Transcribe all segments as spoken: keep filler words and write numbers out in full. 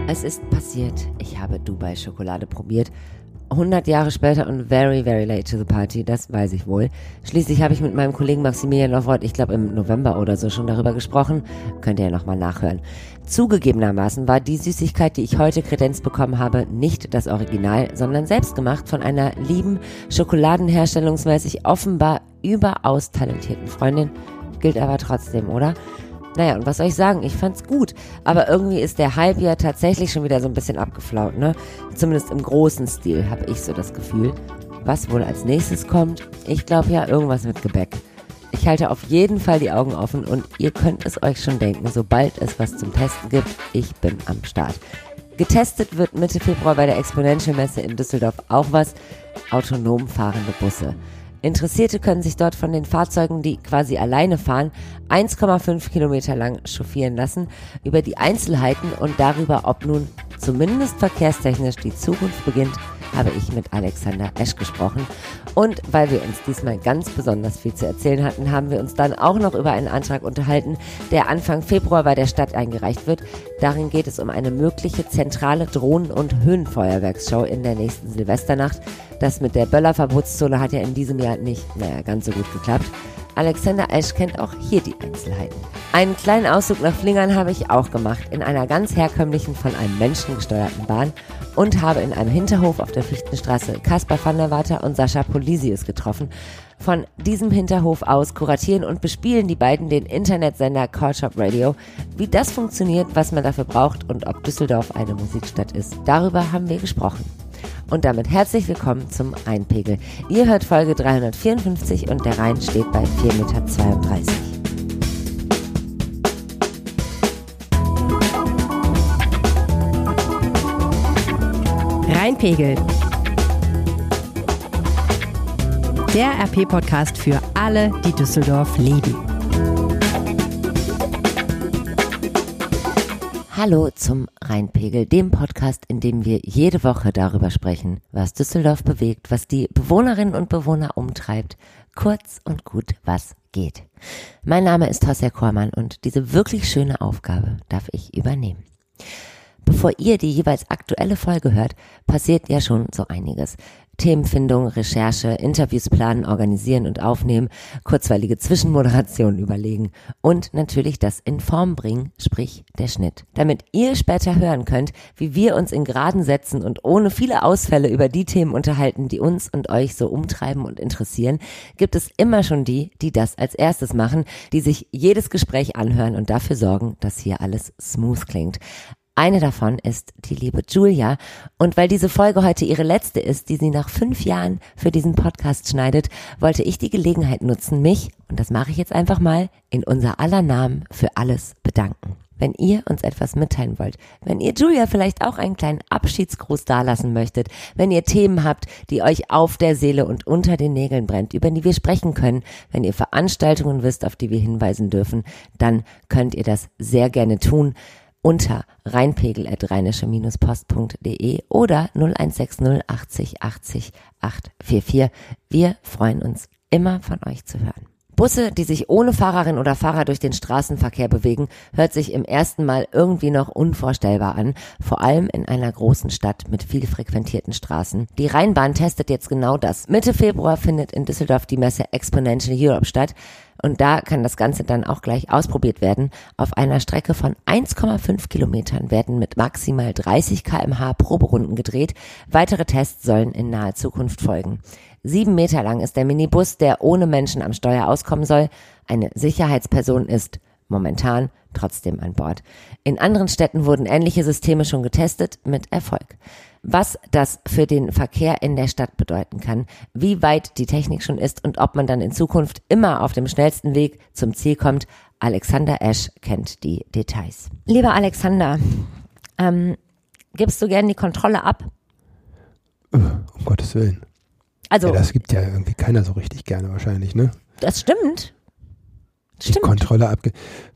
Es ist passiert. Ich habe Dubai-Schokolade probiert. hundert Jahre später und very, very late to the party, das weiß ich wohl. Schließlich habe ich mit meinem Kollegen Maximilian Lofroth, ich glaube im November oder so, schon darüber gesprochen. Könnt ihr ja nochmal nachhören. Zugegebenermaßen war die Süßigkeit, die ich heute kredenzt bekommen habe, nicht das Original, sondern selbst gemacht von einer lieben, schokoladenherstellungsmäßig offenbar überaus talentierten Freundin. Gilt aber trotzdem, oder? Naja, und was soll ich sagen? Ich fand's gut. Aber irgendwie ist der Hype ja tatsächlich schon wieder so ein bisschen abgeflaut, ne? Zumindest im großen Stil, habe ich so das Gefühl. Was wohl als nächstes kommt? Ich glaube ja, irgendwas mit Gebäck. Ich halte auf jeden Fall die Augen offen und ihr könnt es euch schon denken, sobald es was zum Testen gibt, ich bin am Start. Getestet wird Mitte Februar bei der Exponential Messe in Düsseldorf auch was: autonom fahrende Busse. Interessierte können sich dort von den Fahrzeugen, die quasi alleine fahren, eins Komma fünf Kilometer lang chauffieren lassen. Über die Einzelheiten und darüber, ob nun zumindest verkehrstechnisch die Zukunft beginnt, habe ich mit Alexander Esch gesprochen. Und weil wir uns diesmal ganz besonders viel zu erzählen hatten, haben wir uns dann auch noch über einen Antrag unterhalten, der Anfang Februar bei der Stadt eingereicht wird. Darin geht es um eine mögliche zentrale Drohnen- und Höhenfeuerwerksshow in der nächsten Silvesternacht. Das mit der Böllerverbotszone hat ja in diesem Jahr nicht, naja, ganz so gut geklappt. Alexander Esch kennt auch hier die Einzelheiten. Einen kleinen Ausflug nach Flingern habe ich auch gemacht, in einer ganz herkömmlichen, von einem Menschen gesteuerten Bahn, und habe in einem Hinterhof auf der Fichtenstraße Caspar van der Water und Sascha Polisius getroffen. Von diesem Hinterhof aus kuratieren und bespielen die beiden den Internetsender Call Shop Radio. Wie das funktioniert, was man dafür braucht und ob Düsseldorf eine Musikstadt ist, darüber haben wir gesprochen. Und damit herzlich willkommen zum Rheinpegel. Ihr hört Folge dreihundertvierundfünfzig und der Rhein steht bei vier Komma zweiunddreißig Meter. Rheinpegel. Der R P-Podcast für alle, die Düsseldorf lieben. Hallo zum Rheinpegel, dem Podcast, in dem wir jede Woche darüber sprechen, was Düsseldorf bewegt, was die Bewohnerinnen und Bewohner umtreibt, kurz und gut, was geht. Mein Name ist Tosja Kormann und diese wirklich schöne Aufgabe darf ich übernehmen. Bevor ihr die jeweils aktuelle Folge hört, passiert ja schon so einiges. Themenfindung, Recherche, Interviews planen, organisieren und aufnehmen, kurzweilige Zwischenmoderationen überlegen und natürlich das in Form bringen, sprich der Schnitt. Damit ihr später hören könnt, wie wir uns in geraden Sätzen und ohne viele Ausfälle über die Themen unterhalten, die uns und euch so umtreiben und interessieren, gibt es immer schon die, die das als erstes machen, die sich jedes Gespräch anhören und dafür sorgen, dass hier alles smooth klingt. Eine davon ist die liebe Julia, und weil diese Folge heute ihre letzte ist, die sie nach fünf Jahren für diesen Podcast schneidet, wollte ich die Gelegenheit nutzen, mich, und das mache ich jetzt einfach mal, in unser aller Namen für alles bedanken. Wenn ihr uns etwas mitteilen wollt, wenn ihr Julia vielleicht auch einen kleinen Abschiedsgruß dalassen möchtet, wenn ihr Themen habt, die euch auf der Seele und unter den Nägeln brennt, über die wir sprechen können, wenn ihr Veranstaltungen wisst, auf die wir hinweisen dürfen, dann könnt ihr das sehr gerne tun. Unter rheinpegel at rheinische post punkt de oder null eins sechs null achtzig achtzig acht vier vier. Wir freuen uns immer, von euch zu hören. Busse, die sich ohne Fahrerin oder Fahrer durch den Straßenverkehr bewegen, hört sich im ersten Mal irgendwie noch unvorstellbar an, vor allem in einer großen Stadt mit viel frequentierten Straßen. Die Rheinbahn testet jetzt genau das. Mitte Februar findet in Düsseldorf die Messe Exponential Europe statt. Und da kann das Ganze dann auch gleich ausprobiert werden. Auf einer Strecke von eins Komma fünf Kilometern werden mit maximal dreißig Kilometer pro Stunde Proberunden gedreht. Weitere Tests sollen in naher Zukunft folgen. Sieben Meter lang ist der Minibus, der ohne Menschen am Steuer auskommen soll. Eine Sicherheitsperson ist momentan trotzdem an Bord. In anderen Städten wurden ähnliche Systeme schon getestet, mit Erfolg. Was das für den Verkehr in der Stadt bedeuten kann, wie weit die Technik schon ist und ob man dann in Zukunft immer auf dem schnellsten Weg zum Ziel kommt, Alexander Esch kennt die Details. Lieber Alexander, ähm, gibst du gerne die Kontrolle ab? Um Gottes Willen. Also, ja, das gibt ja irgendwie keiner so richtig gerne wahrscheinlich, ne? Das stimmt. Die stimmt. Kontrolle abge...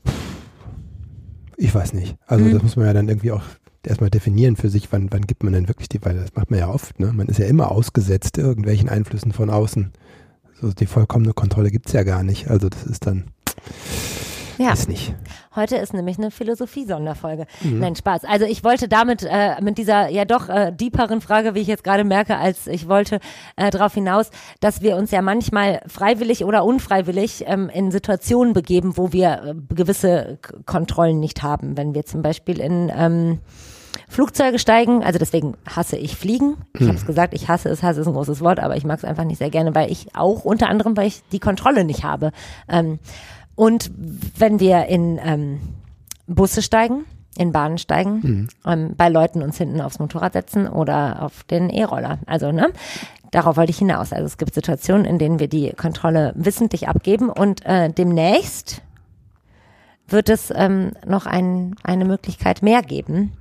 Ich weiß nicht. Also mhm. das muss man ja dann irgendwie auch erstmal definieren für sich, wann, wann gibt man denn wirklich die, weil das macht man ja oft, ne? Man ist ja immer ausgesetzt irgendwelchen Einflüssen von außen. So die vollkommene Kontrolle gibt's ja gar nicht. Also das ist dann, Ja. Ist nicht. Heute ist nämlich eine Philosophie-Sonderfolge. Mhm. Nein, Spaß. Also ich wollte damit, äh, mit dieser ja doch äh, deeperen Frage, wie ich jetzt gerade merke, als ich wollte, äh, darauf hinaus, dass wir uns ja manchmal freiwillig oder unfreiwillig ähm, in Situationen begeben, wo wir äh, gewisse K- Kontrollen nicht haben. Wenn wir zum Beispiel in ähm, Flugzeuge steigen, also deswegen hasse ich Fliegen. Ich Hm. habe es gesagt, ich hasse es, hasse ist ein großes Wort, aber ich mag es einfach nicht sehr gerne, weil ich auch unter anderem, weil ich die Kontrolle nicht habe. Ähm, und wenn wir in ähm, Busse steigen, in Bahnen steigen, Hm. ähm, bei Leuten uns hinten aufs Motorrad setzen oder auf den E-Roller. Also, ne? Darauf wollte ich hinaus. Also es gibt Situationen, in denen wir die Kontrolle wissentlich abgeben und äh, demnächst wird es ähm, noch ein, eine Möglichkeit mehr geben,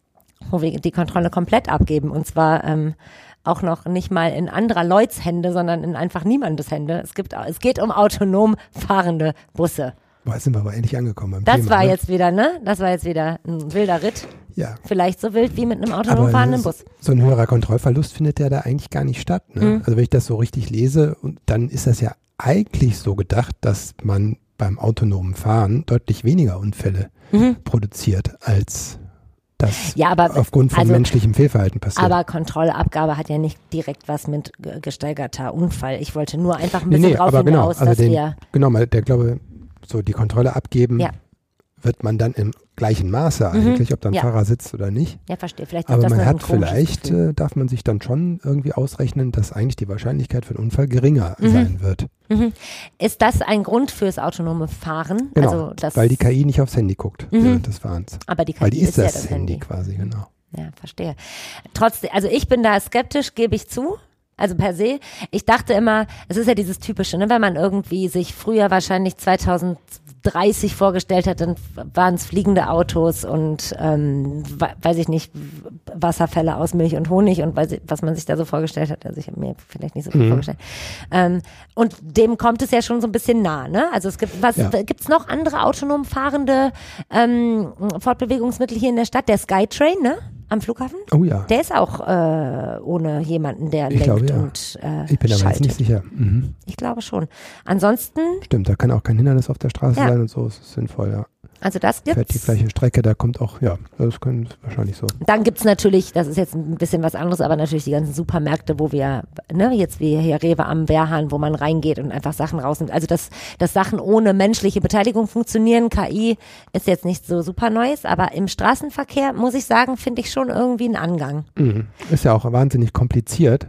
wo wir die Kontrolle komplett abgeben und zwar ähm, auch noch nicht mal in anderer Leuts Hände, sondern in einfach niemandes Hände. Es gibt, es geht um autonom fahrende Busse. Boah, jetzt sind wir aber endlich angekommen beim Das Thema, war ne? jetzt wieder, ne? Das war jetzt wieder ein wilder Ritt. Ja. Vielleicht so wild wie mit einem autonom Aber fahrenden das- Bus. so ein höherer Kontrollverlust findet ja da eigentlich gar nicht statt. Ne? Mhm. Also wenn ich das so richtig lese, und dann ist das ja eigentlich so gedacht, dass man beim autonomen Fahren deutlich weniger Unfälle Mhm. produziert, als das Ja, aber aufgrund von also- menschlichem Fehlverhalten passiert. Aber Kontrollabgabe hat ja nicht direkt was mit ge- gesteigerter Unfall. Ich wollte nur einfach ein nee, bisschen nee, drauf aber genau, hinaus, also dass den, wir, genau, mal der glaube, so die Kontrolle abgeben, Ja. wird man dann im gleichen Maße Mhm. eigentlich, ob dann Ja. Fahrer sitzt oder nicht. ja verstehe, vielleicht ist Aber das man nur ein hat komisches vielleicht, Gefühl. äh, darf man sich dann schon irgendwie ausrechnen, dass eigentlich die Wahrscheinlichkeit für einen Unfall geringer Mhm. sein wird. Mhm. Ist das ein Grund fürs autonome Fahren? Genau, Also das, weil die K I nicht aufs Handy guckt Mhm. während des Fahrens. aber die K I Weil die ist, ja das, das Handy, Handy. quasi, genau. Ja, verstehe. Trotzdem, also ich bin da skeptisch, gebe ich zu. Also per se. Ich dachte immer, es ist ja dieses Typische, ne, wenn man irgendwie sich früher wahrscheinlich zweitausenddreißig vorgestellt hat, dann waren es fliegende Autos und ähm, we- weiß ich nicht, Wasserfälle aus Milch und Honig und weiß ich, was man sich da so vorgestellt hat. Also ich habe mir vielleicht nicht so viel Mhm. vorgestellt. Ähm, und dem kommt es ja schon so ein bisschen nah, ne? Also es gibt, was Ja. gibt's noch andere autonom fahrende ähm, Fortbewegungsmittel hier in der Stadt? Der Skytrain, ne? Am Flughafen? Oh ja, Der ist auch äh, ohne jemanden, der Ich lenkt glaube, ja. und äh, ich bin aber jetzt schaltet. nicht sicher. Mhm. Ich glaube schon. Ansonsten, Stimmt, da kann auch kein Hindernis auf der Straße Ja. sein und so, das ist sinnvoll, ja. also das Fährt die gibt's. gleiche Strecke, da kommt auch, ja, das können wahrscheinlich so. Dann gibt's natürlich, das ist jetzt ein bisschen was anderes, aber natürlich die ganzen Supermärkte, wo wir, ne, jetzt wie hier Rewe am Wehrhahn, wo man reingeht und einfach Sachen rausnimmt. Also dass, dass Sachen ohne menschliche Beteiligung funktionieren. K I ist jetzt nicht so super Neues, aber im Straßenverkehr, muss ich sagen, finde ich schon irgendwie einen Angang. Mhm. Ist ja auch wahnsinnig kompliziert.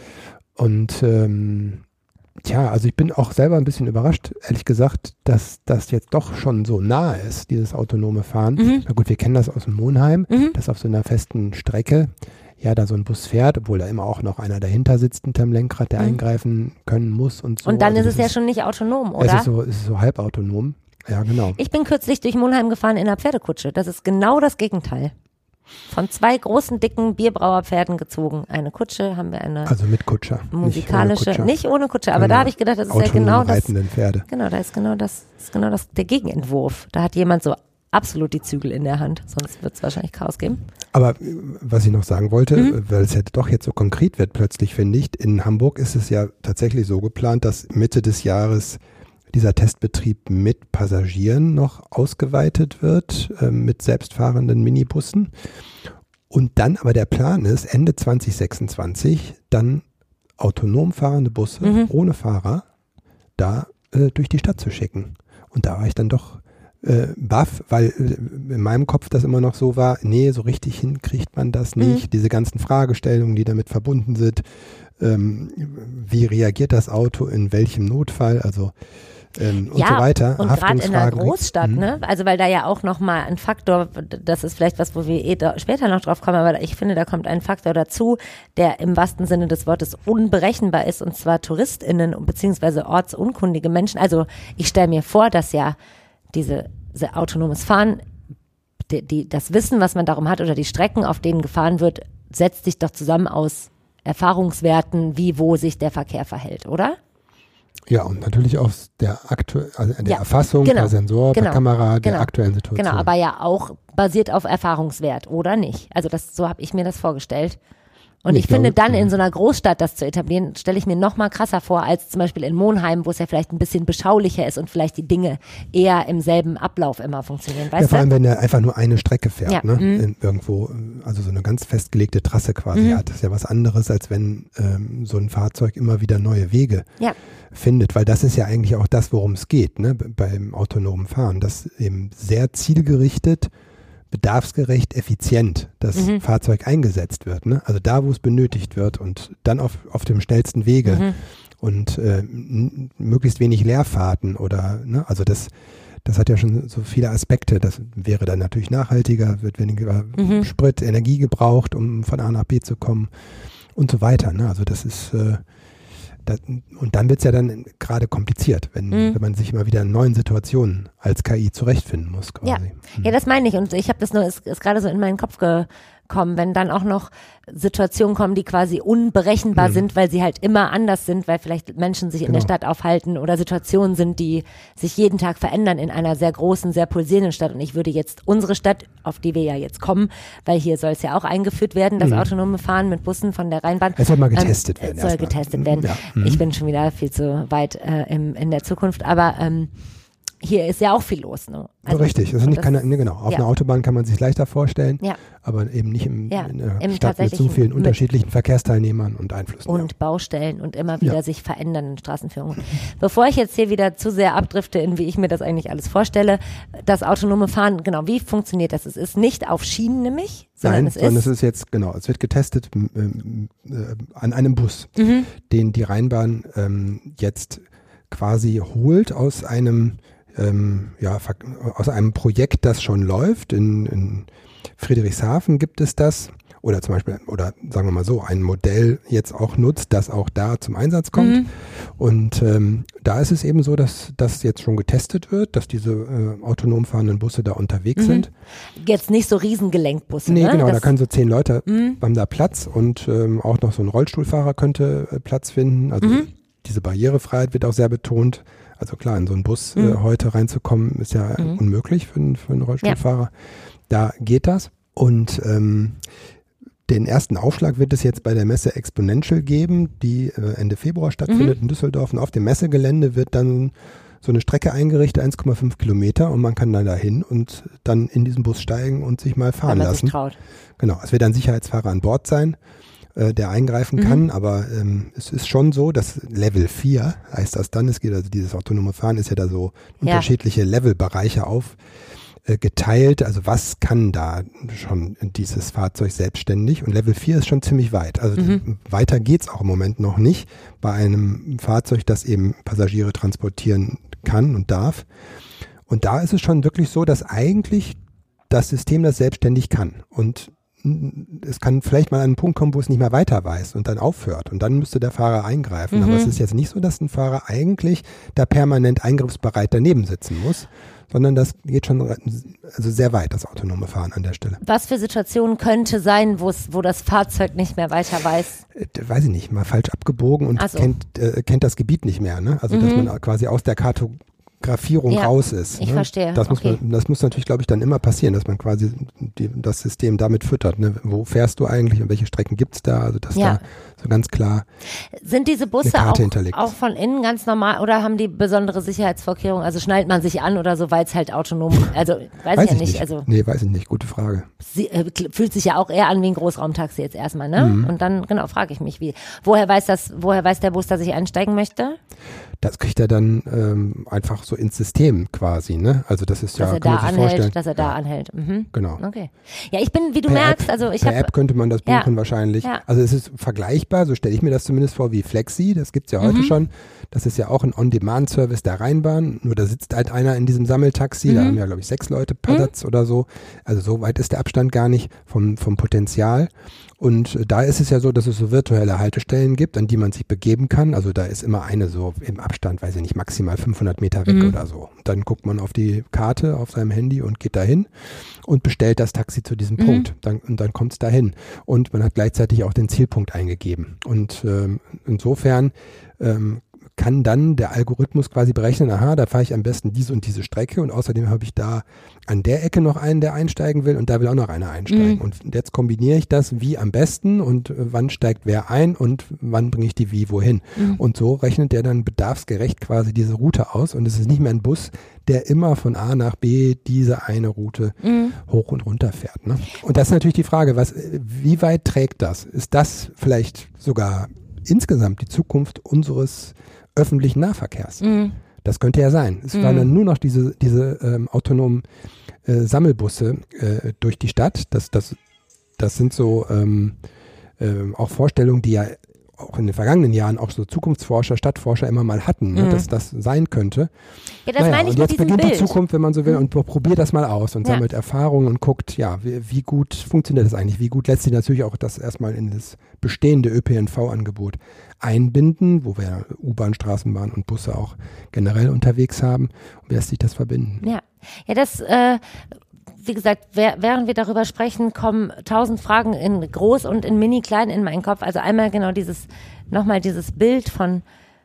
Und ähm, tja, also ich bin auch selber ein bisschen überrascht, ehrlich gesagt, dass das jetzt doch schon so nah ist, dieses autonome Fahren. Mhm. Na gut, wir kennen das aus dem Monheim, Mhm. dass auf so einer festen Strecke ja da so ein Bus fährt, obwohl da immer auch noch einer dahinter sitzt hinterm Lenkrad, der Mhm. eingreifen können muss und so. Und dann Also ist es das ja schon nicht autonom, Es oder? ist so, es ist so halbautonom. Ja, genau. Ich bin kürzlich durch Monheim gefahren in einer Pferdekutsche. Das ist genau das Gegenteil. Von zwei großen, dicken Bierbrauerpferden gezogen. Eine Kutsche, haben wir eine Also mit Kutscher. musikalische, nicht ohne Kutscher. nicht ohne Kutsche, aber Eine da habe ich gedacht, das ist ja autonom genau das, reitenden Pferde. genau, da ist genau das, ist genau das, der Gegenentwurf. Da hat jemand so absolut die Zügel in der Hand, sonst wird es wahrscheinlich Chaos geben. Aber äh, was ich noch sagen wollte, Mhm. äh, weil es ja doch jetzt so konkret wird plötzlich, finde ich, in Hamburg ist es ja tatsächlich so geplant, dass Mitte des Jahres dieser Testbetrieb mit Passagieren noch ausgeweitet wird, äh, mit selbstfahrenden Minibussen. Und dann aber der Plan ist, Ende zwanzig sechsundzwanzig dann autonom fahrende Busse Mhm. ohne Fahrer da äh, durch die Stadt zu schicken. Und da war ich dann doch äh, baff, weil äh, in meinem Kopf das immer noch so war, nee, so richtig hinkriegt man das nicht. Mhm. Diese ganzen Fragestellungen, die damit verbunden sind, ähm, wie reagiert das Auto in welchem Notfall, also ähm, und Ja, so weiter. Und gerade in einer Haftungsfragen. Großstadt, Mhm. ne? Also weil da ja auch nochmal ein Faktor, das ist vielleicht was, wo wir eh da später noch drauf kommen, aber ich finde, da kommt ein Faktor dazu, der im wahrsten Sinne des Wortes unberechenbar ist, und zwar TouristInnen beziehungsweise ortsunkundige Menschen. Also ich stelle mir vor, dass ja diese, diese autonomes Fahren, die, die, das Wissen, was man darum hat oder die Strecken, auf denen gefahren wird, setzt sich doch zusammen aus Erfahrungswerten, wie wo sich der Verkehr verhält, oder? Ja, und natürlich aus der, aktu also der Ja, Erfassung genau, per Sensor, genau, per Kamera der genau, aktuellen Situation. Genau, aber ja auch basiert auf Erfahrungswert, oder nicht? Also das, so habe ich mir das vorgestellt. Und ich, ich finde, glaube, dann in so einer Großstadt das zu etablieren, stelle ich mir noch mal krasser vor, als zum Beispiel in Monheim, wo es ja vielleicht ein bisschen beschaulicher ist und vielleicht die Dinge eher im selben Ablauf immer funktionieren. Weißt ja, vor allem, du? wenn er einfach nur eine Strecke fährt, Ja, ne? mhm. In, irgendwo, also so eine ganz festgelegte Trasse quasi Mhm. hat. Das ist ja was anderes, als wenn ähm, so ein Fahrzeug immer wieder neue Wege Ja. findet, weil das ist ja eigentlich auch das, worum es geht, ne? Beim autonomen Fahren, dass eben sehr zielgerichtet, bedarfsgerecht, effizient das Mhm. Fahrzeug eingesetzt wird. Ne? Also da, wo es benötigt wird und dann auf, auf dem schnellsten Wege Mhm. und äh, n- möglichst wenig Leerfahrten oder, ne? Also das, das hat ja schon so viele Aspekte. Das wäre dann natürlich nachhaltiger, wird weniger Mhm. Sprit, Energie gebraucht, um von A nach B zu kommen und so weiter. Ne? Also das ist äh, das, und dann wird es ja dann gerade kompliziert, wenn, Mhm. wenn man sich immer wieder in neuen Situationen als K I zurechtfinden muss quasi. Ja. Mhm. Ja, das meine ich. Und ich habe das nur, ist, ist gerade so in meinen Kopf gekommen, wenn dann auch noch Situationen kommen, die quasi unberechenbar Mhm. sind, weil sie halt immer anders sind, weil vielleicht Menschen sich in der Genau. Stadt aufhalten oder Situationen sind, die sich jeden Tag verändern in einer sehr großen, sehr pulsierenden Stadt. Und ich würde jetzt unsere Stadt, auf die wir ja jetzt kommen, weil hier soll es ja auch eingeführt werden, das Mhm. autonome Fahren mit Bussen von der Rheinbahn. Es soll mal getestet ähm, werden Es soll erstmal. getestet werden. Ja. Mhm. Ich bin schon wieder viel zu weit äh, im, in der Zukunft, aber ähm, hier ist ja auch viel los. Ne? So richtig. Also und nicht das- keine, ne, genau. Auf ja. einer Autobahn kann man sich leichter vorstellen, Ja. aber eben nicht im, Ja, in einer im Stadt mit so tatsächlichen- vielen mit- unterschiedlichen Verkehrsteilnehmern und Einflüssen. und Baustellen und immer wieder Ja. sich verändernden Straßenführungen. Bevor ich jetzt hier wieder zu sehr abdrifte in wie ich mir das eigentlich alles vorstelle, das autonome Fahren, genau, wie funktioniert das? Es ist nicht auf Schienen nämlich, sondern Nein, es sondern ist, es ist jetzt, genau, es wird getestet ähm, äh, an einem Bus, mhm, den die Rheinbahn ähm, jetzt quasi holt aus einem, ähm, ja, ver- aus einem Projekt, das schon läuft. In, in Friedrichshafen gibt es das. Oder zum Beispiel, oder sagen wir mal so, ein Modell jetzt auch nutzt, das auch da zum Einsatz kommt. Mhm. Und ähm, da ist es eben so, dass das jetzt schon getestet wird, dass diese äh, autonom fahrenden Busse da unterwegs Mhm. sind. jetzt nicht so Riesengelenkbusse. Nee, ne? genau, das, da kann so zehn Leute, Mhm. haben da Platz und ähm, auch noch so ein Rollstuhlfahrer könnte äh, Platz finden. Also Mhm. diese Barrierefreiheit wird auch sehr betont. Also klar, in so einen Bus Mhm. äh, heute reinzukommen, ist ja Mhm. unmöglich für, einen- für einen Rollstuhlfahrer. Da geht das. Und ähm, den ersten Aufschlag wird es jetzt bei der Messe Exponential geben, die äh, Ende Februar stattfindet Mhm. in Düsseldorf. Und auf dem Messegelände wird dann so eine Strecke eingerichtet, eins Komma fünf Kilometer, und man kann dann dahin und dann in diesen Bus steigen und sich mal wenn fahren man lassen. sich traut. Genau, es wird ein Sicherheitsfahrer an Bord sein, äh, der eingreifen Mhm. kann, aber ähm, es ist schon so, dass Level vier heißt das dann, es geht also dieses autonome Fahren ist ja da so Ja. unterschiedliche Levelbereiche auf äh, geteilt, also was kann da schon dieses Fahrzeug selbstständig, und Level vier ist schon ziemlich weit, also Mhm. weiter geht's auch im Moment noch nicht bei einem Fahrzeug, das eben Passagiere transportieren kann und darf, und da ist es schon wirklich so, dass eigentlich das System das selbstständig kann, und es kann vielleicht mal an einen Punkt kommen, wo es nicht mehr weiter weiß und dann aufhört, und dann müsste der Fahrer eingreifen. Mhm. Aber es ist jetzt nicht so, dass ein Fahrer eigentlich da permanent eingriffsbereit daneben sitzen muss, sondern das geht schon also sehr weit, das autonome Fahren an der Stelle. Was für Situationen könnte sein, wo es, wo das Fahrzeug nicht mehr weiter weiß? Äh, weiß ich nicht, mal falsch abgebogen und Ach so. kennt, äh, kennt das Gebiet nicht mehr. Ne? Also dass Mhm. man quasi aus der Kartografierung Ja, raus ist. ich ne? verstehe, Das muss, okay. man, das muss natürlich, glaube ich, dann immer passieren, dass man quasi die, das System damit füttert. Ne? Wo fährst du eigentlich und welche Strecken gibt's da? Also dass Ja. da so ganz klar. Sind diese Busse Karte auch, hinterlegt. auch von innen ganz normal oder haben die besondere Sicherheitsvorkehrungen? Also schnallt man sich an oder so, weil es halt autonom, also weiß, ich ja nicht, also Nee, weiß ich nicht. Gute Frage. sie, äh, kl- fühlt sich ja auch eher an wie ein Großraumtaxi jetzt erstmal, ne? Mhm. Und dann, genau, frage ich mich, wie, woher weiß das, woher weiß der Bus, dass ich einsteigen möchte? Das kriegt er dann ähm, einfach so ins System quasi. Ne? Also das ist Dass ja, er kann da man sich vorstellen. anhält, dass er da ja, anhält. Mhm. Genau. Okay. Ja, ich bin, wie du Per merkst, App, also ich per habe, App könnte man das Ja. buchen wahrscheinlich. Ja. Also es ist vergleichbar, so stelle ich mir das zumindest vor, wie Flexi. Das gibt's ja heute Mhm. schon. Das ist ja auch ein On-Demand-Service der Rheinbahn. Nur da sitzt halt einer in diesem Sammeltaxi. Da Mhm. haben ja, glaube ich, sechs Leute Platz oder so. Also so weit ist der Abstand gar nicht vom, vom Potenzial. Und äh, da ist es ja so, dass es so virtuelle Haltestellen gibt, an die man sich begeben kann. Also da ist immer eine so im Abstand, weiß ich nicht, maximal fünfhundert Meter weg Mhm. oder so. Und dann guckt man auf die Karte auf seinem Handy und geht dahin und bestellt das Taxi zu diesem Mhm. Punkt. Dann, und dann kommt es dahin. Und man hat gleichzeitig auch den Zielpunkt eingegeben. Und ähm, insofern ähm, kann dann der Algorithmus quasi berechnen, aha, da fahre ich am besten diese und diese Strecke und außerdem habe ich da an der Ecke noch einen, der einsteigen will und da will auch noch einer einsteigen. Mhm. Und jetzt kombiniere ich das wie am besten und äh, wann steigt wer ein und wann bringe ich die wie wohin. Mhm. Und so rechnet der dann bedarfsgerecht quasi diese Route aus und es ist nicht mehr ein Bus, der immer von A nach B diese eine Route mhm. hoch und runter fährt. Ne? Und das ist natürlich die Frage, was, wie weit trägt das? Ist das vielleicht sogar insgesamt die Zukunft unseres öffentlichen Nahverkehrs? Mhm. Das könnte ja sein. Es mhm. waren dann nur noch diese, diese ähm, autonomen äh, Sammelbusse äh, durch die Stadt. Das, das, das sind so ähm, äh, auch Vorstellungen, die ja auch in den vergangenen Jahren auch so Zukunftsforscher, Stadtforscher immer mal hatten, ne, mhm. dass das sein könnte. Ja, das naja, meine ich und jetzt beginnt Bild. die Zukunft, wenn man so will, und probiert das mal aus und ja. sammelt Erfahrungen und guckt, ja, wie, wie gut funktioniert das eigentlich? Wie gut lässt sich natürlich auch das erstmal in das bestehende Ö P N V-Angebot einbinden, wo wir U-Bahn, Straßenbahn und Busse auch generell unterwegs haben. Und wie lässt sich das verbinden? Ja, ja, das äh wie gesagt, während wir darüber sprechen, kommen tausend Fragen in groß und in mini klein in meinen Kopf. Also einmal genau dieses, nochmal dieses Bild von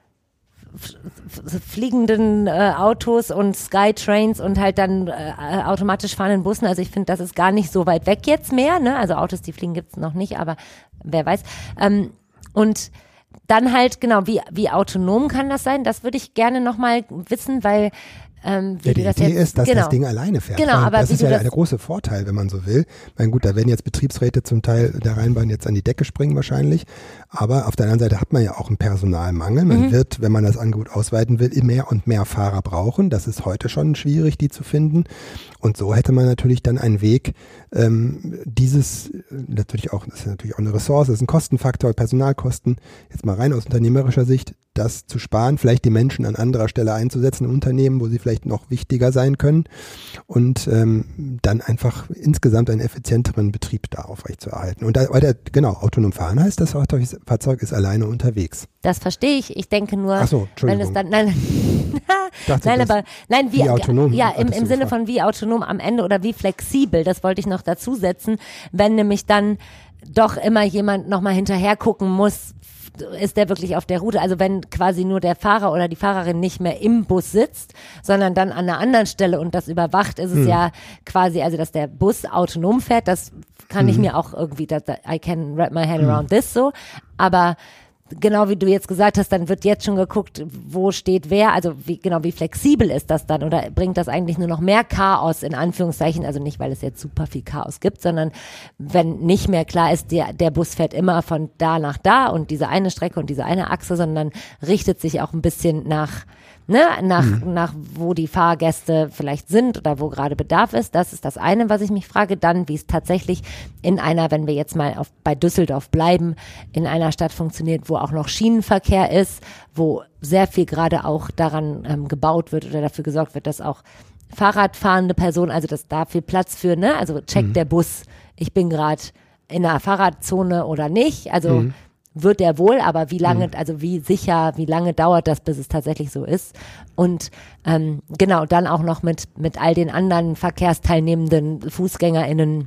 fliegenden äh, Autos und Skytrains und halt dann äh, automatisch fahrenden Bussen. Also ich finde, das ist gar nicht so weit weg jetzt mehr. Ne? Also Autos, die fliegen, gibt's noch nicht, aber wer weiß. Ähm, und dann halt, genau, wie, wie autonom kann das sein? Das würde ich gerne nochmal wissen, weil Ähm, wie ja, die du das Idee jetzt, ist, dass genau. das Ding alleine fährt. Genau, aber das wie ist du ja das der große Vorteil, wenn man so will. Ich meine, gut, da werden jetzt Betriebsräte zum Teil der Rheinbahn jetzt an die Decke springen wahrscheinlich. Aber auf der anderen Seite hat man ja auch einen Personalmangel. Man mhm. wird, wenn man das Angebot ausweiten will, mehr und mehr Fahrer brauchen. Das ist heute schon schwierig, die zu finden. Und so hätte man natürlich dann einen Weg, ähm, dieses, natürlich auch, das ist natürlich auch eine Ressource, das ist ein Kostenfaktor, Personalkosten, jetzt mal rein aus unternehmerischer Sicht, das zu sparen, vielleicht die Menschen an anderer Stelle einzusetzen in Unternehmen, wo sie vielleicht noch wichtiger sein können und ähm, dann einfach insgesamt einen effizienteren Betrieb da aufrechtzuerhalten. Und da, weiter, genau, autonom fahren heißt, das Fahrzeug ist alleine unterwegs. Das verstehe ich. Ich denke nur, Ach so, wenn es dann, nein, dachte, nein, aber, nein, wie, wie autonom, ja, im, im Sinne von wie autonom am Ende oder wie flexibel, das wollte ich noch dazu setzen, wenn nämlich dann doch immer jemand nochmal hinterher gucken muss, ist der wirklich auf der Route, also wenn quasi nur der Fahrer oder die Fahrerin nicht mehr im Bus sitzt, sondern dann an einer anderen Stelle und das überwacht, ist es hm. ja quasi, also dass der Bus autonom fährt, das kann hm. ich mir auch irgendwie, das, I can wrap my head around hm. this so, aber genau wie du jetzt gesagt hast, dann wird jetzt schon geguckt, wo steht wer, also wie, genau, wie flexibel ist das dann oder bringt das eigentlich nur noch mehr Chaos in Anführungszeichen, also nicht, weil es jetzt super viel Chaos gibt, sondern wenn nicht mehr klar ist, der, der Bus fährt immer von da nach da und diese eine Strecke und diese eine Achse, sondern richtet sich auch ein bisschen nach Ne, nach, mhm. nach wo die Fahrgäste vielleicht sind oder wo gerade Bedarf ist. Das ist das eine, was ich mich frage. Dann, wie es tatsächlich in einer, wenn wir jetzt mal auf, bei Düsseldorf bleiben, in einer Stadt funktioniert, wo auch noch Schienenverkehr ist, wo sehr viel gerade auch daran ähm, gebaut wird oder dafür gesorgt wird, dass auch Fahrradfahrende Personen, also dass da viel Platz für, ne, also checkt mhm. der Bus, ich bin gerade in einer Fahrradzone oder nicht, also mhm. wird der wohl, aber wie lange, mhm. also wie sicher, wie lange dauert das, bis es tatsächlich so ist? Und ähm, genau, dann auch noch mit mit all den anderen verkehrsteilnehmenden FußgängerInnen,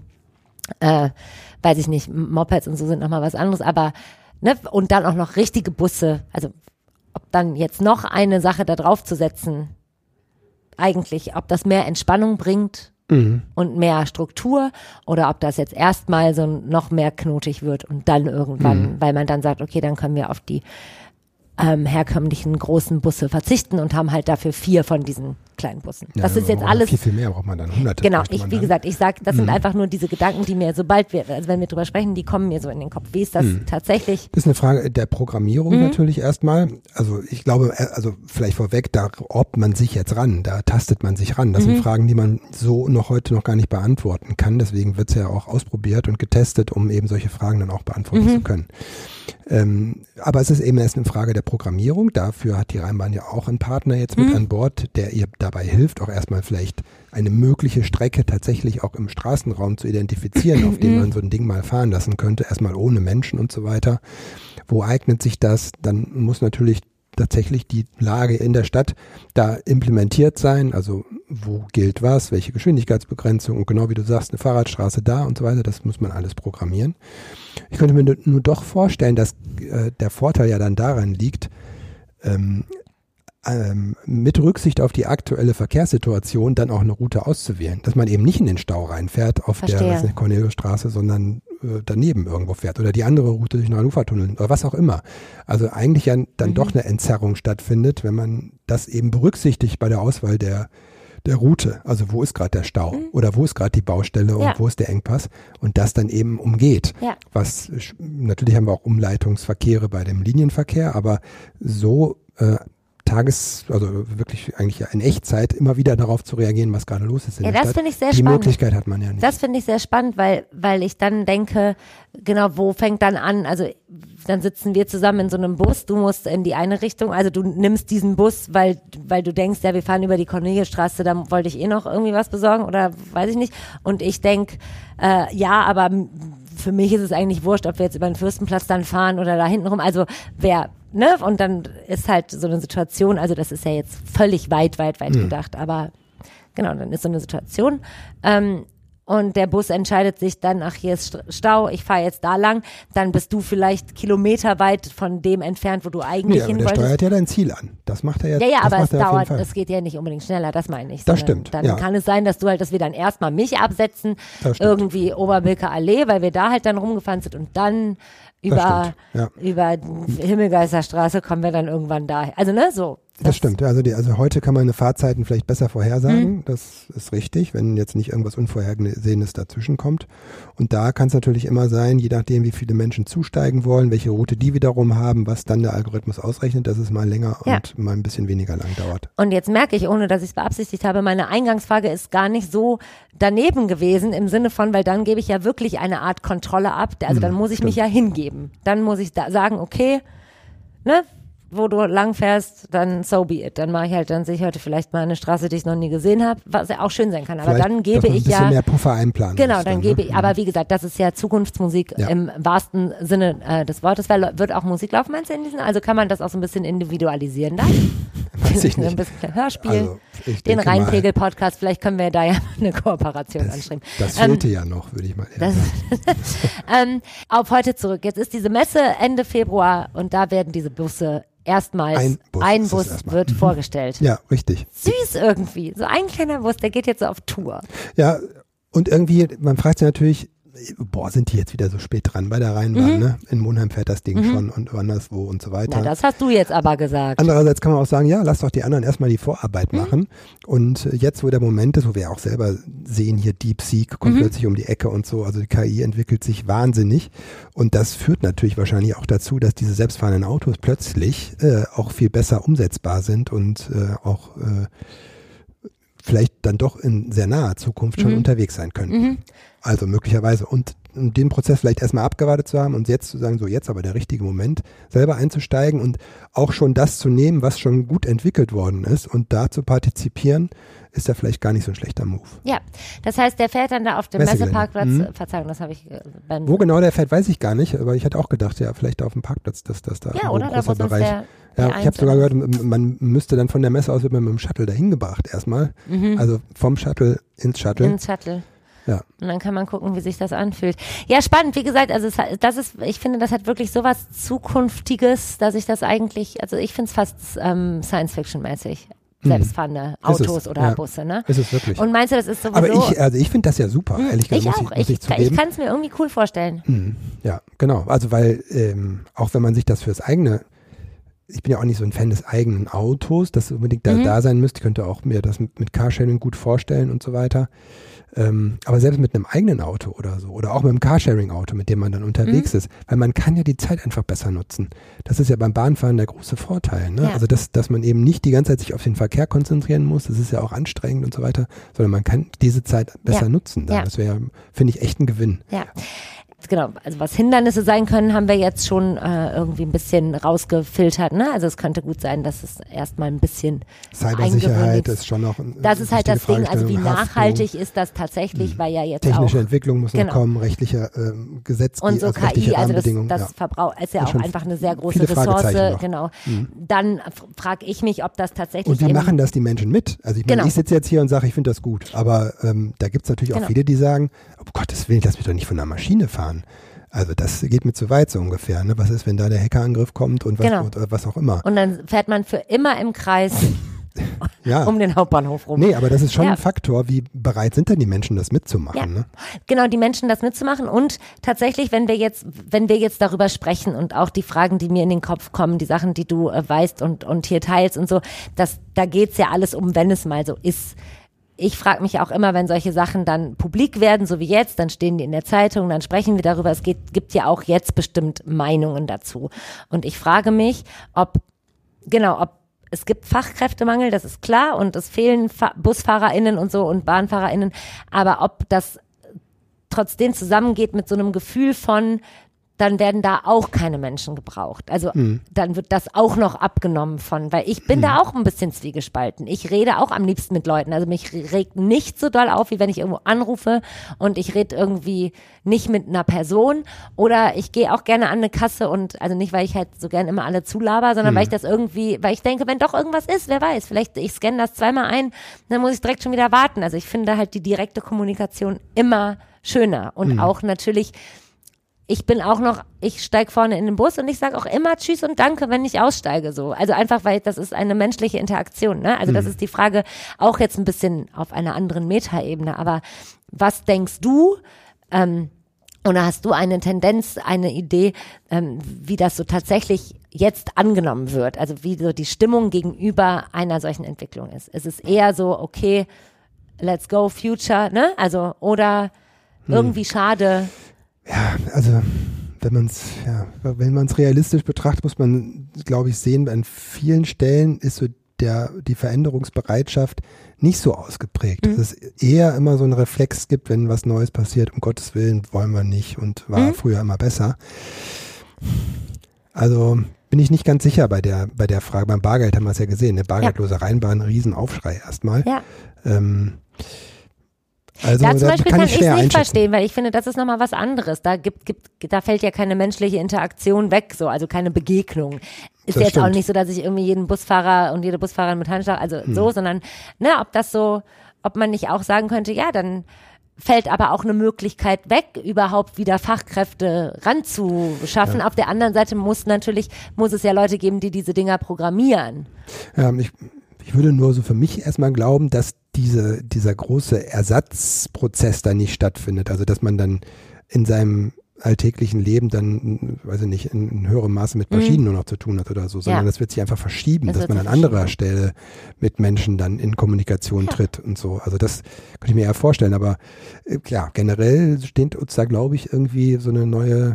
äh, weiß ich nicht, Mopeds und so sind nochmal was anderes, aber ne, und dann auch noch richtige Busse, also ob dann jetzt noch eine Sache da drauf zu setzen, eigentlich, ob das mehr Entspannung bringt, Mhm. und mehr Struktur oder ob das jetzt erstmal so noch mehr knotig wird und dann irgendwann, mhm. weil man dann sagt, okay, dann können wir auf die ähm, herkömmlichen großen Busse verzichten und haben halt dafür vier von diesen kleinen Bussen. Ja, das ist jetzt alles. Viel, viel mehr braucht man dann, hunderte. Genau, ich, wie dann. gesagt, ich sag, das mhm. sind einfach nur diese Gedanken, die mir, sobald wir, also wenn wir drüber sprechen, die kommen mir so in den Kopf. Wie ist das mhm. tatsächlich? Das ist eine Frage der Programmierung mhm. natürlich erstmal. Also ich glaube, also vielleicht vorweg, da ob man sich jetzt ran, da tastet man sich ran. Das mhm. sind Fragen, die man so noch heute noch gar nicht beantworten kann. Deswegen wird es ja auch ausprobiert und getestet, um eben solche Fragen dann auch beantworten mhm. zu können. Ähm, aber es ist eben erst eine Frage der Programmierung. Dafür hat die Rheinbahn ja auch einen Partner jetzt mit mhm. an Bord, der ihr dabei hilft, auch erstmal vielleicht eine mögliche Strecke tatsächlich auch im Straßenraum zu identifizieren, auf dem man so ein Ding mal fahren lassen könnte, erstmal ohne Menschen und so weiter. Wo eignet sich das? Dann muss natürlich tatsächlich die Lage in der Stadt da implementiert sein, also wo gilt was, welche Geschwindigkeitsbegrenzung und genau wie du sagst, eine Fahrradstraße da und so weiter, das muss man alles programmieren. Ich könnte mir nur doch vorstellen, dass äh, der Vorteil ja dann daran liegt, ähm, ähm, mit Rücksicht auf die aktuelle Verkehrssituation dann auch eine Route auszuwählen, dass man eben nicht in den Stau reinfährt auf Verstehe. der was nicht, Corneliusstraße, sondern äh, daneben irgendwo fährt oder die andere Route durch den Rhein-Ufer-Tunnel oder was auch immer. Also eigentlich ja dann Mhm. doch eine Entzerrung stattfindet, wenn man das eben berücksichtigt bei der Auswahl der der Route, also wo ist gerade der Stau Mhm. oder wo ist gerade die Baustelle und Ja. wo ist der Engpass und das dann eben umgeht. Ja. Was sch- natürlich haben wir auch Umleitungsverkehre bei dem Linienverkehr, aber so äh, Tages, also wirklich eigentlich ja in Echtzeit immer wieder darauf zu reagieren, was gerade los ist in Ja, der das Stadt. finde ich sehr Die spannend. Möglichkeit hat man ja nicht. Das finde ich sehr spannend, weil, weil ich dann denke, genau, wo fängt dann an? Also dann sitzen wir zusammen in so einem Bus, du musst in die eine Richtung, also du nimmst diesen Bus, weil, weil du denkst, ja, wir fahren über die Corneliusstraße, da wollte ich eh noch irgendwie was besorgen oder weiß ich nicht. Und ich denke, äh, ja, aber m- für mich ist es eigentlich wurscht, ob wir jetzt über den Fürstenplatz dann fahren oder da hinten rum. Also wer, ne? Und dann ist halt so eine Situation, also das ist ja jetzt völlig weit, weit, weit Mhm. gedacht, aber genau, dann ist so eine Situation. Ähm, und der Bus entscheidet sich dann, ach, hier ist St- Stau, ich fahre jetzt da lang. Dann bist du vielleicht kilometerweit von dem entfernt, wo du eigentlich Nee, aber hin der wolltest. steuert ja dein Ziel an. Das macht er jetzt. Ja, ja, das aber macht es er auf jeden dauert, Fall. es geht ja nicht unbedingt schneller, das meine ich. Das sondern stimmt, Dann ja. kann es sein, dass du halt, dass wir dann erstmal mich absetzen, Das stimmt. irgendwie Oberbilker Allee, weil wir da halt dann rumgefahren sind und dann über, stimmt, ja. über die Himmelgeisterstraße kommen wir dann irgendwann da. Also, ne, so. Das stimmt. Also, die, also heute kann man eine Fahrzeiten vielleicht besser vorhersagen. Mhm. Das ist richtig, wenn jetzt nicht irgendwas Unvorhergesehenes dazwischen kommt. Und da kann es natürlich immer sein, je nachdem, wie viele Menschen zusteigen wollen, welche Route die wiederum haben, was dann der Algorithmus ausrechnet, dass es mal länger Ja. und mal ein bisschen weniger lang dauert. Und jetzt merke ich, ohne dass ich es beabsichtigt habe, meine Eingangsfrage ist gar nicht so daneben gewesen im Sinne von, weil dann gebe ich ja wirklich eine Art Kontrolle ab. Also dann muss ich mich ja hingeben. Dann muss ich da sagen, okay, ne, wo du lang fährst, dann so be it. Dann mache ich halt, dann sehe ich heute vielleicht mal eine Straße, die ich noch nie gesehen habe, was ja auch schön sein kann. Aber Vielleicht, dann dass gebe man ich ein bisschen ja mehr Puffer einplanen Genau, muss dann ne? gebe ich, aber wie gesagt, das ist ja Zukunftsmusik Ja. im wahrsten Sinne äh, des Wortes. Weil, wird auch Musik laufen, meinst du, in diesen? Also kann man das auch so ein bisschen individualisieren da? Weiß ich nicht. Ein bisschen Hörspiel. Also, ich Den denke mal, Rheinpegel-Podcast, vielleicht können wir da ja eine Kooperation Das, anstreben. das Ähm, fehlte ja noch, würde ich mal eher Das, sagen. ähm, auf heute zurück. Jetzt ist diese Messe Ende Februar und da werden diese Busse erstmals, Ein Bus ein ist es Bus erstmal. wird Mhm. vorgestellt. Ja, richtig. Süß irgendwie. So ein kleiner Bus, der geht jetzt so auf Tour. Ja, und irgendwie, man fragt sich natürlich, boah, sind die jetzt wieder so spät dran bei der Rheinbahn, Mhm. ne? In Monheim fährt das Ding schon und anderswo und so weiter. Na, das hast du jetzt aber gesagt. Andererseits kann man auch sagen, ja, lass doch die anderen erstmal die Vorarbeit Mhm. machen. Und äh, jetzt, wo der Moment ist, wo wir auch selber sehen, hier DeepSeek kommt Mhm. plötzlich um die Ecke und so, also die K I entwickelt sich wahnsinnig. Und das führt natürlich wahrscheinlich auch dazu, dass diese selbstfahrenden Autos plötzlich äh, auch viel besser umsetzbar sind und äh, auch äh, vielleicht dann doch in sehr naher Zukunft schon Mhm. unterwegs sein können. Mhm. Also möglicherweise. Und um den Prozess vielleicht erstmal abgewartet zu haben und jetzt zu sagen, so jetzt aber der richtige Moment, selber einzusteigen und auch schon das zu nehmen, was schon gut entwickelt worden ist und da zu partizipieren, ist ja vielleicht gar nicht so ein schlechter Move. Ja, das heißt, der fährt dann da auf dem Messegelände. Messeparkplatz, Mhm. Verzeihung, das habe ich äh, beim Wo genau der fährt, weiß ich gar nicht, aber ich hatte auch gedacht, ja, vielleicht auf dem Parkplatz, dass das da Ja, irgendwo oder? ein Da großer muss uns Bereich. der, der Ja, ich habe sogar Einzelne- gehört, m- man müsste dann von der Messe aus wird man mit dem Shuttle dahin gebracht erstmal. Mhm. Also vom Shuttle ins Shuttle. ins Shuttle. Ja. Und dann kann man gucken, wie sich das anfühlt. Ja, spannend. Wie gesagt, also es, hat- das ist, ich finde, das hat wirklich sowas Zukünftiges, dass ich das eigentlich, also ich finde es fast ähm, Science-Fiction-mäßig. Selbstfahrende Ist es, Autos oder ja. Busse, ne? Ist es wirklich. Und meinst du, das ist sowieso... aber ich, also ich finde das ja super, Hm, ehrlich gesagt, ich muss auch. ich, muss Ich, ich ich, zugeben. kann es mir irgendwie cool vorstellen. Mhm. Ja, genau. Also weil ähm, auch wenn man sich das fürs eigene, ich bin ja auch nicht so ein Fan des eigenen Autos, das unbedingt da, Mhm. da sein müsste, ich könnte auch mir das mit, mit Carsharing gut vorstellen und so weiter. Ähm, aber selbst mit einem eigenen Auto oder so oder auch mit einem Carsharing-Auto, mit dem man dann unterwegs Mhm. ist, weil man kann ja die Zeit einfach besser nutzen. Das ist ja beim Bahnfahren der große Vorteil. Ne? Ja. Also dass, dass man eben nicht die ganze Zeit sich auf den Verkehr konzentrieren muss, das ist ja auch anstrengend und so weiter, sondern man kann diese Zeit besser Ja. nutzen. Dann. Ja. Das wäre, finde ich, echt ein Gewinn. Ja. Genau, also was Hindernisse sein können, haben wir jetzt schon äh, irgendwie ein bisschen rausgefiltert. Ne? Also es könnte gut sein, dass es erstmal ein bisschen Cybersicherheit eingewöhnt ist schon noch ein Das ist halt das Ding, also wie Fragestellung, nachhaltig Haftung, ist das tatsächlich, weil ja jetzt technische auch Entwicklung muss noch Genau. kommen, rechtliche ähm, Gesetz, und so also K rechtliche I, also das, Rahmenbedingungen. das ja. Verbrauch ist ja Das auch schon einfach eine sehr große viele Ressource. Fragezeichen noch. Genau. Mhm. Dann frage ich mich, ob das tatsächlich Und wie eben- machen das die Menschen mit? Also ich meine, Genau. ich sitze jetzt hier und sage, ich finde das gut, aber ähm, da gibt es natürlich auch Genau. viele, die sagen, um Gottes Willen, lass mich doch nicht von einer Maschine fahren. Also das geht mir zu weit so ungefähr. Ne? Was ist, wenn da der Hackerangriff kommt und was, genau. und, was auch immer? Und dann fährt man für immer im Kreis ja. um den Hauptbahnhof rum. Nee, aber das ist schon ja. ein Faktor, wie bereit sind denn die Menschen, das mitzumachen? Ja. Ne? Genau, die Menschen das mitzumachen und tatsächlich, wenn wir jetzt, wenn wir jetzt darüber sprechen und auch die Fragen, die mir in den Kopf kommen, die Sachen, die du äh, weißt und, und hier teilst und so, das, da geht's ja alles um, wenn es mal so ist. Ich frage mich auch immer, wenn solche Sachen dann publik werden, so wie jetzt, dann stehen die in der Zeitung, dann sprechen wir darüber. Es geht, gibt ja auch jetzt bestimmt Meinungen dazu. Und ich frage mich, ob, genau, ob es gibt Fachkräftemangel, das ist klar, und es fehlen Fa- BusfahrerInnen und so und BahnfahrerInnen, aber ob das trotzdem zusammengeht mit so einem Gefühl von, dann werden da auch keine Menschen gebraucht. Also mhm. dann wird das auch noch abgenommen von, weil ich bin mhm. da auch ein bisschen zwiegespalten. Ich rede auch am liebsten mit Leuten. Also mich regt nicht so doll auf, wie wenn ich irgendwo anrufe und ich rede irgendwie nicht mit einer Person, oder ich gehe auch gerne an eine Kasse und, also nicht, weil ich halt so gerne immer alle zulaber, sondern mhm. weil ich das irgendwie, weil ich denke, wenn doch irgendwas ist, wer weiß, vielleicht ich scanne das zweimal ein, dann muss ich direkt schon wieder warten. Also ich finde halt die direkte Kommunikation immer schöner und mhm. auch natürlich. Ich bin auch noch, ich steige vorne in den Bus und ich sage auch immer Tschüss und Danke, wenn ich aussteige, so. Also einfach, weil das ist eine menschliche Interaktion, ne? Also das ist die Frage auch jetzt ein bisschen auf einer anderen Metaebene. Aber was denkst du, ähm, oder hast du eine Tendenz, eine Idee, ähm, wie das so tatsächlich jetzt angenommen wird? Also wie so die Stimmung gegenüber einer solchen Entwicklung ist? Ist es eher so, okay, let's go, future, ne? Also, oder irgendwie hm. schade. Ja, also wenn man es ja, wenn man es realistisch betrachtet, muss man, glaube ich, sehen, an vielen Stellen ist so der die Veränderungsbereitschaft nicht so ausgeprägt. Mhm. Dass es eher immer so einen Reflex gibt, wenn was Neues passiert, um Gottes Willen wollen wir nicht und war mhm. früher immer besser. Also bin ich nicht ganz sicher bei der bei der Frage. Beim Bargeld haben wir es ja gesehen. Der bargeldlose ja. Rhein war ein Riesenaufschrei erstmal. Ja. Ähm, Also, da zum Beispiel kann, kann ich es nicht verstehen, weil ich finde, das ist nochmal was anderes. Da gibt, gibt, da fällt ja keine menschliche Interaktion weg, so, also keine Begegnung. Ist das jetzt stimmt. Auch nicht so, dass ich irgendwie jeden Busfahrer und jede Busfahrerin mit Handschlag, also hm. so, sondern, ne, ob das so, ob man nicht auch sagen könnte, ja, dann fällt aber auch eine Möglichkeit weg, überhaupt wieder Fachkräfte ranzuschaffen. Ja. Auf der anderen Seite muss natürlich, muss es ja Leute geben, die diese Dinger programmieren. Ja, ich, ich würde nur so für mich erstmal glauben, dass diese, dieser große Ersatzprozess da nicht stattfindet. Also, dass man dann in seinem alltäglichen Leben dann, weiß ich nicht, in, in höherem Maße mit Maschinen mhm. nur noch zu tun hat oder so, sondern ja. das wird sich einfach verschieben, das dass man an anderer Stelle mit Menschen dann in Kommunikation ja. tritt und so. Also das könnte ich mir eher vorstellen, aber äh, ja, generell steht uns da, glaube ich, irgendwie so eine neue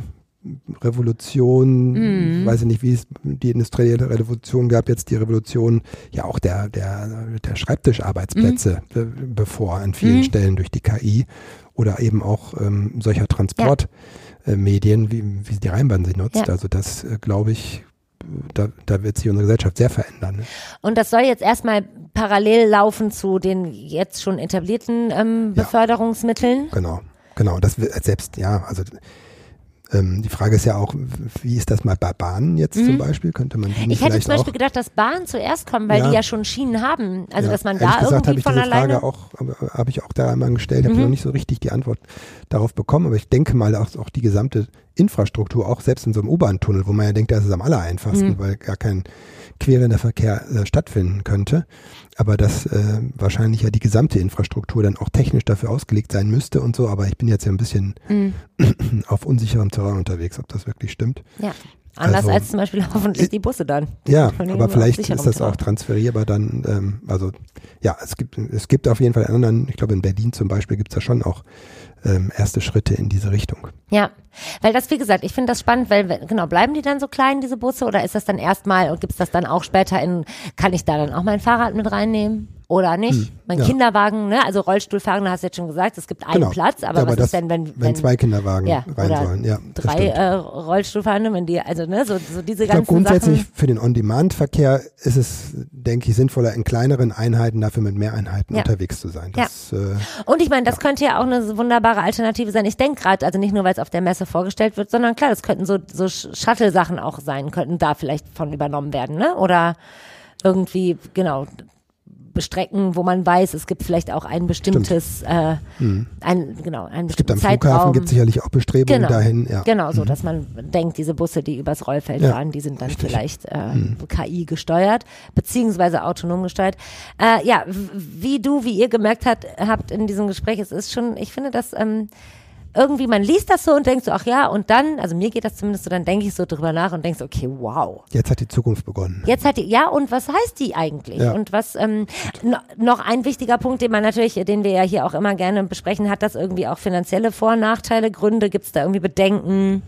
Revolution, mhm. weiß ich nicht, wie es die industrielle Revolution gab, jetzt die Revolution ja auch der, der, der Schreibtischarbeitsplätze mhm. be- bevor an vielen mhm. Stellen durch die K I oder eben auch ähm, solcher Transportmedien, ja. äh, wie, wie die Rheinbahn sie nutzt. Ja. Also das, äh, glaube ich, da, da wird sich unsere Gesellschaft sehr verändern. Ne? Und das soll jetzt erstmal parallel laufen zu den jetzt schon etablierten ähm, Beförderungsmitteln? Ja, genau, genau. Das wird selbst, ja, also Ähm, die Frage ist ja auch, wie ist das mal bei Bahnen jetzt mhm. zum Beispiel? Könnte man die nicht Ich hätte zum Beispiel auch, gedacht, dass Bahnen zuerst kommen, weil ja. die ja schon Schienen haben. Also ja. dass man Ehrlich da gesagt, irgendwie ich von diese alleine... Frage auch, habe ich auch da einmal gestellt, habe mhm. noch nicht so richtig die Antwort darauf bekommen, aber ich denke mal, auch, auch die gesamte Infrastruktur, auch selbst in so einem U-Bahn-Tunnel, wo man ja denkt, das ist am aller einfachsten, mhm. weil gar kein querender Verkehr äh, stattfinden könnte, aber dass äh, wahrscheinlich ja die gesamte Infrastruktur dann auch technisch dafür ausgelegt sein müsste und so, aber ich bin jetzt ja ein bisschen mhm. auf unsicherem Terrain unterwegs, ob das wirklich stimmt. Ja, anders also, als zum Beispiel hoffentlich die Busse dann. Ja, aber vielleicht ist das auch transferierbar dann, ähm, also ja, es gibt es gibt auf jeden Fall anderen, ich glaube in Berlin zum Beispiel gibt es da schon auch ähm, erste Schritte in diese Richtung. Ja, weil das, wie gesagt, ich finde das spannend, weil, genau, bleiben die dann so klein, diese Busse, oder ist das dann erstmal und gibt es das dann auch später in, kann ich da dann auch mein Fahrrad mit reinnehmen? Oder nicht? Hm, mein ja. Kinderwagen, ne? Also Rollstuhlfahrende, hast du jetzt schon gesagt, es gibt einen genau. Platz, aber, aber was das, ist denn, wenn, wenn, wenn zwei Kinderwagen ja, rein oder sollen? Ja, drei äh, Rollstuhlfahrende, wenn die, also ne, so, so diese ich ganzen glaub, grundsätzlich Sachen. Für den On-Demand-Verkehr ist es, denke ich, sinnvoller, in kleineren Einheiten dafür mit mehr Einheiten ja. unterwegs zu sein. Das, ja. äh, Und ich meine, das ja. könnte ja auch eine wunderbare Alternative sein. Ich denke gerade, also nicht nur, weil es auf der Messe vorgestellt wird, sondern klar, das könnten so, so Shuttle-Sachen auch sein, könnten da vielleicht von übernommen werden, ne? Oder irgendwie, genau, Strecken, wo man weiß, es gibt vielleicht auch ein bestimmtes, äh, mhm. ein, genau, einen bestimmten es gibt am Zeitraum. Flughafen gibt es sicherlich auch Bestrebungen genau. dahin. Ja. Genau, so, mhm. dass man denkt, diese Busse, die übers Rollfeld ja. fahren, die sind dann Richtig. vielleicht äh, mhm. K I gesteuert, beziehungsweise autonom gesteuert. Äh, ja, wie du, wie ihr gemerkt habt, habt in diesem Gespräch, es ist schon, ich finde, dass ähm, irgendwie, man liest das so und denkt so, ach ja, und dann, also mir geht das zumindest so, dann denke ich so drüber nach und denke so, okay, wow. Jetzt hat die Zukunft begonnen. Jetzt hat die, ja, und was heißt die eigentlich? Ja. Und was, ähm, no, noch ein wichtiger Punkt, den man natürlich, den wir ja hier auch immer gerne besprechen, hat das irgendwie auch finanzielle Vor- und Nachteile, Gründe, gibt es da irgendwie Bedenken,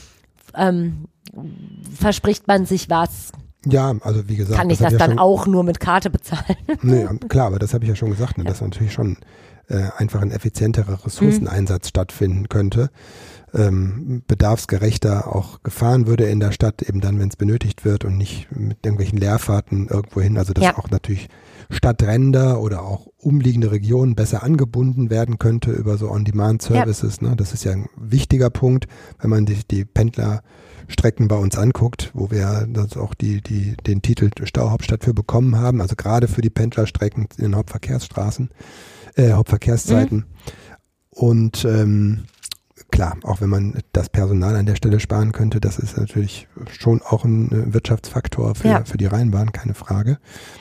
ähm, verspricht man sich was? Ja, also wie gesagt. Kann ich das, das dann auch nur mit Karte bezahlen? Nee, klar, aber das habe ich ja schon gesagt, ne, ja. dass natürlich schon äh, einfach ein effizienterer Ressourceneinsatz mhm. stattfinden könnte, ähm, bedarfsgerechter auch gefahren würde in der Stadt, eben dann, wenn es benötigt wird und nicht mit irgendwelchen Leerfahrten irgendwo hin, also dass ja. auch natürlich Stadtränder oder auch umliegende Regionen besser angebunden werden könnte über so On-Demand-Services. Ja. Ne? Das ist ja ein wichtiger Punkt, wenn man sich die Pendlerstrecken bei uns anguckt, wo wir das auch die, die, den Titel Stauhauptstadt für bekommen haben, also gerade für die Pendlerstrecken in den Hauptverkehrsstraßen, äh, Hauptverkehrszeiten. Mhm. Und ähm, klar, auch wenn man das Personal an der Stelle sparen könnte, das ist natürlich schon auch ein Wirtschaftsfaktor für, ja. für die Rheinbahn, keine Frage.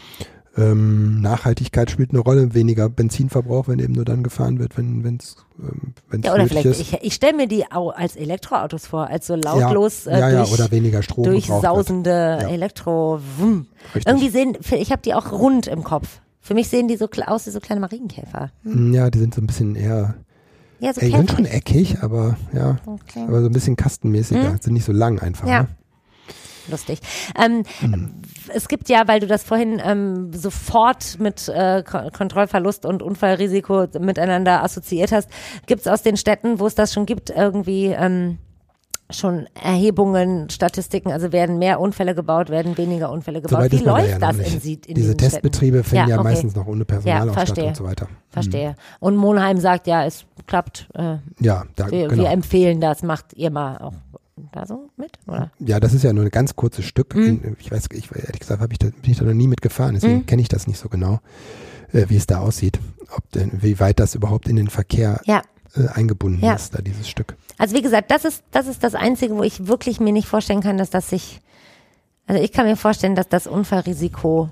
Ähm, Nachhaltigkeit spielt eine Rolle, weniger Benzinverbrauch, wenn eben nur dann gefahren wird, wenn es ähm, ja, oder vielleicht, ist. ich, ich stelle mir die auch als Elektroautos vor, als so lautlos ja, ja, äh, durch, ja, oder weniger Strom durchsausende ja. Elektro. Wumm. Irgendwie sehen, ich habe die auch rund im Kopf. Für mich sehen die so aus wie so kleine Marienkäfer. Hm. Ja, die sind so ein bisschen eher, ja, so ey, die sind schon eckig, aber ja, okay. aber so ein bisschen kastenmäßiger, hm. sind nicht so lang einfach. Ja. Ne? Lustig. Ähm, mhm. Es gibt ja, weil du das vorhin ähm, sofort mit äh, K- Kontrollverlust und Unfallrisiko miteinander assoziiert hast, gibt es aus den Städten, wo es das schon gibt, irgendwie ähm, schon Erhebungen, Statistiken, also werden mehr Unfälle gebaut, werden weniger Unfälle gebaut. So Wie läuft ja das in, in, in Diese Testbetriebe finden ja, ja okay. meistens noch ohne Personal ja, auch statt und so weiter. Verstehe. Mhm. Und Monheim sagt, ja, es klappt. Äh, ja, da, wir, genau. wir empfehlen das, macht ihr mal auch da so mit, oder? Ja, das ist ja nur ein ganz kurzes Stück. Mhm. In, ich weiß, ich, ehrlich gesagt, hab ich da, bin ich da noch nie mitgefahren, deswegen mhm. kenne ich das nicht so genau, äh, wie es da aussieht, ob denn, wie weit das überhaupt in den Verkehr ja. äh, eingebunden ja. ist, da dieses Stück. Also wie gesagt, das ist, das ist das Einzige, wo ich wirklich mir nicht vorstellen kann, dass das sich, also ich kann mir vorstellen, dass das Unfallrisiko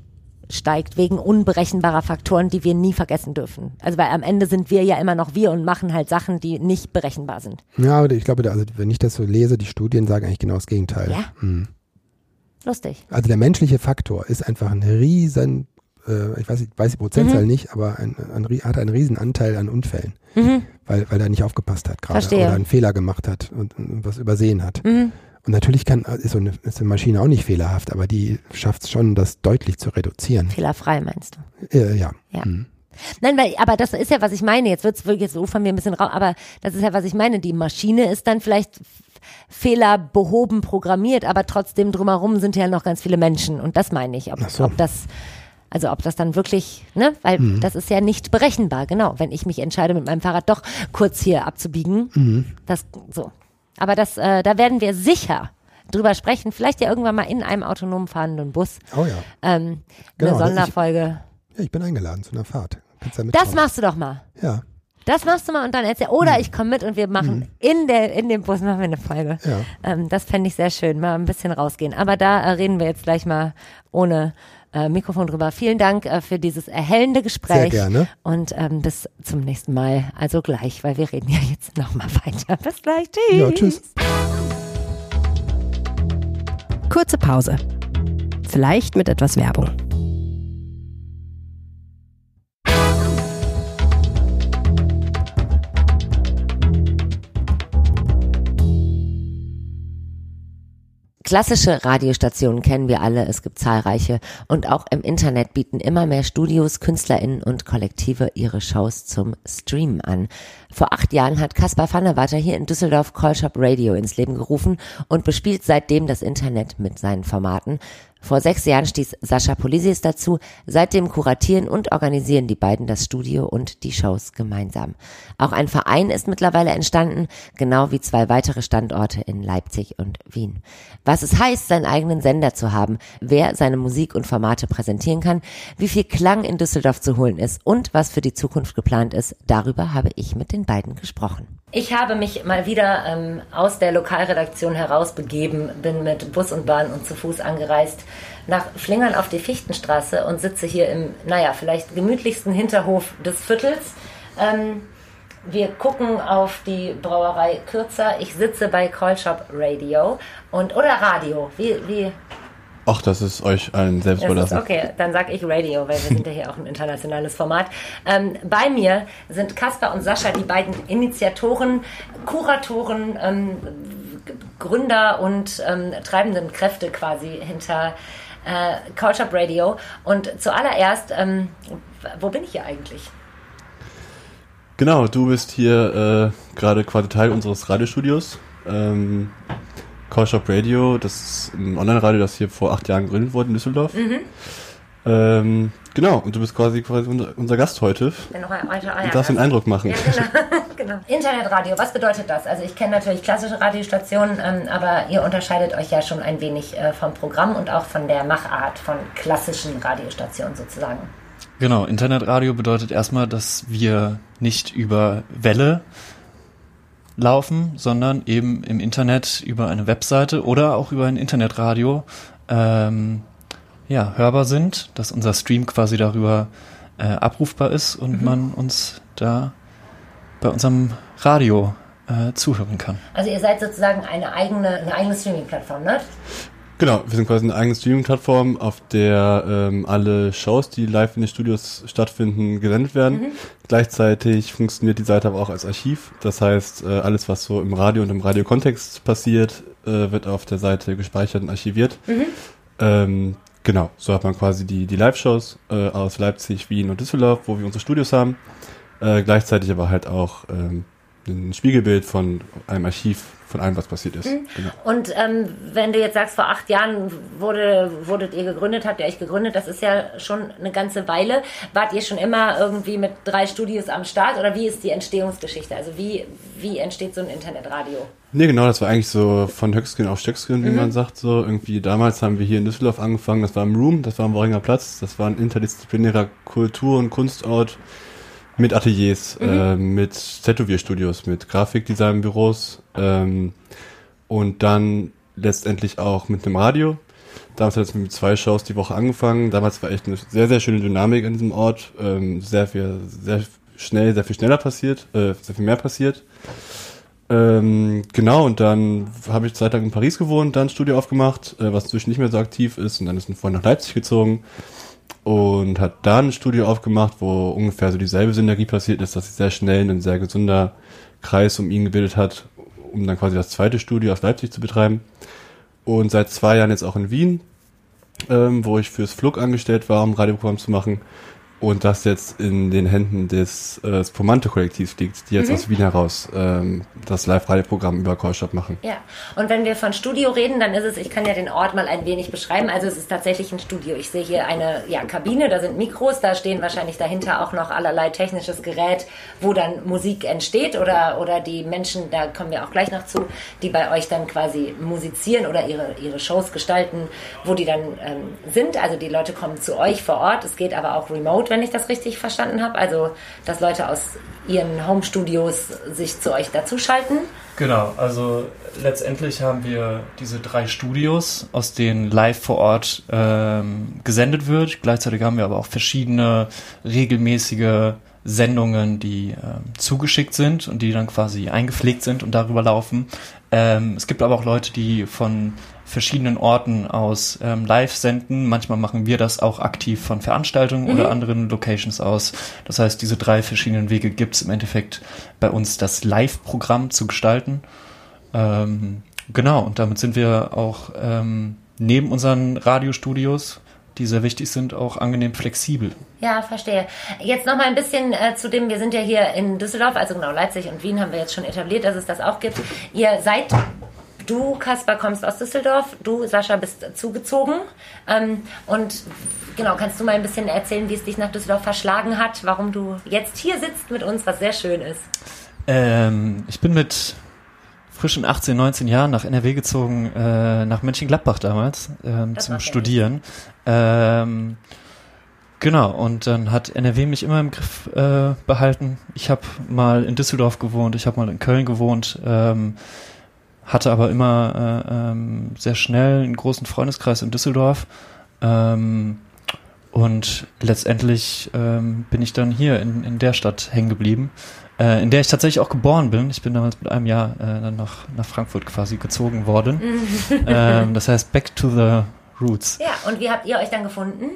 steigt wegen unberechenbarer Faktoren, die wir nie vergessen dürfen. Also weil am Ende sind wir ja immer noch wir und machen halt Sachen, die nicht berechenbar sind. Ja, aber ich glaube, also wenn ich das so lese, die Studien sagen eigentlich genau das Gegenteil. Ja. Hm. Lustig. Also der menschliche Faktor ist einfach ein riesen, äh, ich weiß, ich weiß die Prozentzahl mhm. nicht, aber ein, ein, hat einen riesen Anteil an Unfällen, mhm. weil, weil er nicht aufgepasst hat gerade oder einen Fehler gemacht hat und, und was übersehen hat. Mhm. Und natürlich kann, ist so eine, ist eine Maschine auch nicht fehlerhaft, aber die schafft es schon, das deutlich zu reduzieren. Fehlerfrei meinst du? Äh, ja. Ja. Mhm. Nein, weil, aber das ist ja, was ich meine. Jetzt wird's wirklich, jetzt ufern wir ein bisschen raus, aber das ist ja, was ich meine. Die Maschine ist dann vielleicht fehlerbehoben programmiert, aber trotzdem drumherum sind ja noch ganz viele Menschen. Und das meine ich, ob, so. ob das, also ob das dann wirklich, ne, weil mhm. das ist ja nicht berechenbar, genau. Wenn ich mich entscheide, mit meinem Fahrrad doch kurz hier abzubiegen, mhm. das, so. Aber das, äh, da werden wir sicher drüber sprechen, vielleicht ja irgendwann mal in einem autonom fahrenden Bus. Oh ja. Ähm, genau, eine Sonderfolge. Ich, ja, ich bin eingeladen zu einer Fahrt. Kannst da das machst du doch mal. Ja. Das machst du mal und dann erzähl. Oder mhm. ich komme mit und wir machen mhm. in der in dem Bus machen wir eine Folge. Ja. Ähm, das fände ich sehr schön, mal ein bisschen rausgehen. Aber da äh, reden wir jetzt gleich mal ohne äh, Mikrofon drüber. Vielen Dank äh, für dieses erhellende Gespräch. Sehr gerne. Und ähm, bis zum nächsten Mal. Also gleich, weil wir reden ja jetzt nochmal weiter. Bis gleich. Tschüss. Ja, tschüss. Kurze Pause. Vielleicht mit etwas Werbung. Klassische Radiostationen kennen wir alle, es gibt zahlreiche und auch im Internet bieten immer mehr Studios, KünstlerInnen und Kollektive ihre Shows zum Streamen an. Vor acht Jahren hat Caspar van der Water hier in Düsseldorf Callshop Radio ins Leben gerufen und bespielt seitdem das Internet mit seinen Formaten. Vor sechs Jahren stieß Sascha Polysius dazu. Seitdem kuratieren und organisieren die beiden das Studio und die Shows gemeinsam. Auch ein Verein ist mittlerweile entstanden, genau wie zwei weitere Standorte in Leipzig und Wien. Was es heißt, seinen eigenen Sender zu haben, wer seine Musik und Formate präsentieren kann, wie viel Klang in Düsseldorf zu holen ist und was für die Zukunft geplant ist, darüber habe ich mit den beiden gesprochen. Ich habe mich mal wieder ähm, aus der Lokalredaktion herausbegeben, bin mit Bus und Bahn und zu Fuß angereist nach Flingern auf die Fichtenstraße und sitze hier im, naja, vielleicht gemütlichsten Hinterhof des Viertels. Ähm, wir gucken auf die Brauerei Kürzer. Ich sitze bei Call Shop Radio und oder Radio. Wie, wie? Ach, das ist euch allen selbst überlassen. Okay, dann sage ich Radio, weil wir sind ja hier auch ein internationales Format. Ähm, bei mir sind Kaspar und Sascha, die beiden Initiatoren, Kuratoren, ähm, Gründer und ähm, treibenden Kräfte quasi hinter äh, Call Shop Radio. Und zuallererst, ähm, wo bin ich hier eigentlich? Genau, du bist hier äh, gerade quasi Teil unseres Radiostudios. Ähm, Call Shop Radio, das ist ein Online-Radio, das hier vor acht Jahren gegründet wurde in Düsseldorf. Mhm. Ähm, genau, und du bist quasi, quasi unser, unser Gast heute. Bin noch ein, heute, ah, ja, darfst den Eindruck machen. Ja, genau. Genau. Internetradio, was bedeutet das? Also ich kenne natürlich klassische Radiostationen, ähm, aber ihr unterscheidet euch ja schon ein wenig äh, vom Programm und auch von der Machart von klassischen Radiostationen sozusagen. Genau, Internetradio bedeutet erstmal, dass wir nicht über Welle laufen, sondern eben im Internet über eine Webseite oder auch über ein Internetradio ähm, ja, hörbar sind, dass unser Stream quasi darüber äh, abrufbar ist und mhm. man uns da bei unserem Radio äh, zuhören kann. Also ihr seid sozusagen eine eigene, eine eigene Streaming-Plattform, ne? Genau, wir sind quasi eine eigene Streaming-Plattform, auf der ähm, alle Shows, die live in den Studios stattfinden, gesendet werden. Mhm. Gleichzeitig funktioniert die Seite aber auch als Archiv. Das heißt, äh, alles, was so im Radio und im Radiokontext passiert, äh, wird auf der Seite gespeichert und archiviert. Mhm. Ähm, genau, so hat man quasi die, die Live-Shows äh, aus Leipzig, Wien und Düsseldorf, wo wir unsere Studios haben. Äh, gleichzeitig aber halt auch ähm, ein Spiegelbild von einem Archiv von allem, was passiert ist. Mhm. Genau. Und ähm, wenn du jetzt sagst, vor acht Jahren wurde, wurdet ihr gegründet, habt ihr euch gegründet, das ist ja schon eine ganze Weile. Wart ihr schon immer irgendwie mit drei Studios am Start oder wie ist die Entstehungsgeschichte? Also wie, wie entsteht so ein Internetradio? Nee, genau, das war eigentlich so von Höchstgen auf Stöcksken, wie mhm. man sagt. So irgendwie damals haben wir hier in Düsseldorf angefangen, das war im Room, das war am Worringer Platz, das war ein interdisziplinärer Kultur- und Kunstort mit Ateliers, mhm. äh, mit Tätowierstudios, mit Grafikdesignbüros ähm, und dann letztendlich auch mit einem Radio. Damals hat es mit zwei Shows die Woche angefangen. Damals war echt eine sehr, sehr schöne Dynamik an diesem Ort. Ähm, sehr viel, sehr schnell, sehr viel schneller passiert, äh, sehr viel mehr passiert. Ähm, genau, und dann habe ich eine Zeit lang in Paris gewohnt, dann ein Studio aufgemacht, äh, was inzwischen nicht mehr so aktiv ist, und dann ist ein Freund nach Leipzig gezogen und hat da ein Studio aufgemacht, wo ungefähr so dieselbe Synergie passiert ist, dass sich sehr schnell ein sehr gesunder Kreis um ihn gebildet hat, um dann quasi das zweite Studio aus Leipzig zu betreiben. Und seit zwei Jahren jetzt auch in Wien, ähm, wo ich fürs Flug angestellt war, um ein Radioprogramm zu machen. Und das jetzt in den Händen des äh, Spumante-Kollektivs liegt, die jetzt mhm. aus Wien heraus ähm, das Live-Radio-Programm über Call Shop machen. Ja, und wenn wir von Studio reden, dann ist es, ich kann ja den Ort mal ein wenig beschreiben, also es ist tatsächlich ein Studio. Ich sehe hier eine ja, Kabine, da sind Mikros, da stehen wahrscheinlich dahinter auch noch allerlei technisches Gerät, wo dann Musik entsteht oder, oder die Menschen, da kommen wir auch gleich noch zu, die bei euch dann quasi musizieren oder ihre, ihre Shows gestalten, wo die dann ähm, sind. Also die Leute kommen zu euch vor Ort, es geht aber auch remote, wenn ich das richtig verstanden habe. Also, dass Leute aus ihren Home-Studios sich zu euch dazuschalten. Genau, also letztendlich haben wir diese drei Studios, aus denen live vor Ort ähm, gesendet wird. Gleichzeitig haben wir aber auch verschiedene regelmäßige Sendungen, die ähm, zugeschickt sind und die dann quasi eingepflegt sind und darüber laufen. Ähm, es gibt aber auch Leute, die von verschiedenen Orten aus ähm, live senden. Manchmal machen wir das auch aktiv von Veranstaltungen mhm. oder anderen Locations aus. Das heißt, diese drei verschiedenen Wege gibt es im Endeffekt bei uns, das Live-Programm zu gestalten. Ähm, genau, und damit sind wir auch ähm, neben unseren Radiostudios, die sehr wichtig sind, auch angenehm flexibel. Ja, verstehe. Jetzt noch mal ein bisschen äh, zu dem, wir sind ja hier in Düsseldorf, also genau Leipzig und Wien haben wir jetzt schon etabliert, dass es das auch gibt. Ihr seid du, Kaspar, kommst aus Düsseldorf, du, Sascha, bist zugezogen. Ähm, und genau, kannst du mal ein bisschen erzählen, wie es dich nach Düsseldorf verschlagen hat, warum du jetzt hier sitzt mit uns, was sehr schön ist? Ähm, ich bin mit frischen achtzehn, neunzehn Jahren nach N R W gezogen, äh, nach Mönchengladbach damals, ähm, zum Studieren. Ähm, genau, und dann hat N R W mich immer im Griff äh, behalten. Ich habe mal in Düsseldorf gewohnt, ich habe mal in Köln gewohnt, ähm, hatte aber immer äh, ähm, sehr schnell einen großen Freundeskreis in Düsseldorf. Ähm, und letztendlich ähm, bin ich dann hier in, in der Stadt hängen geblieben. Äh, in der ich tatsächlich auch geboren bin. Ich bin damals mit einem Jahr äh, dann nach, nach Frankfurt quasi gezogen worden. ähm, das heißt, back to the roots. Ja, und wie habt ihr euch dann gefunden?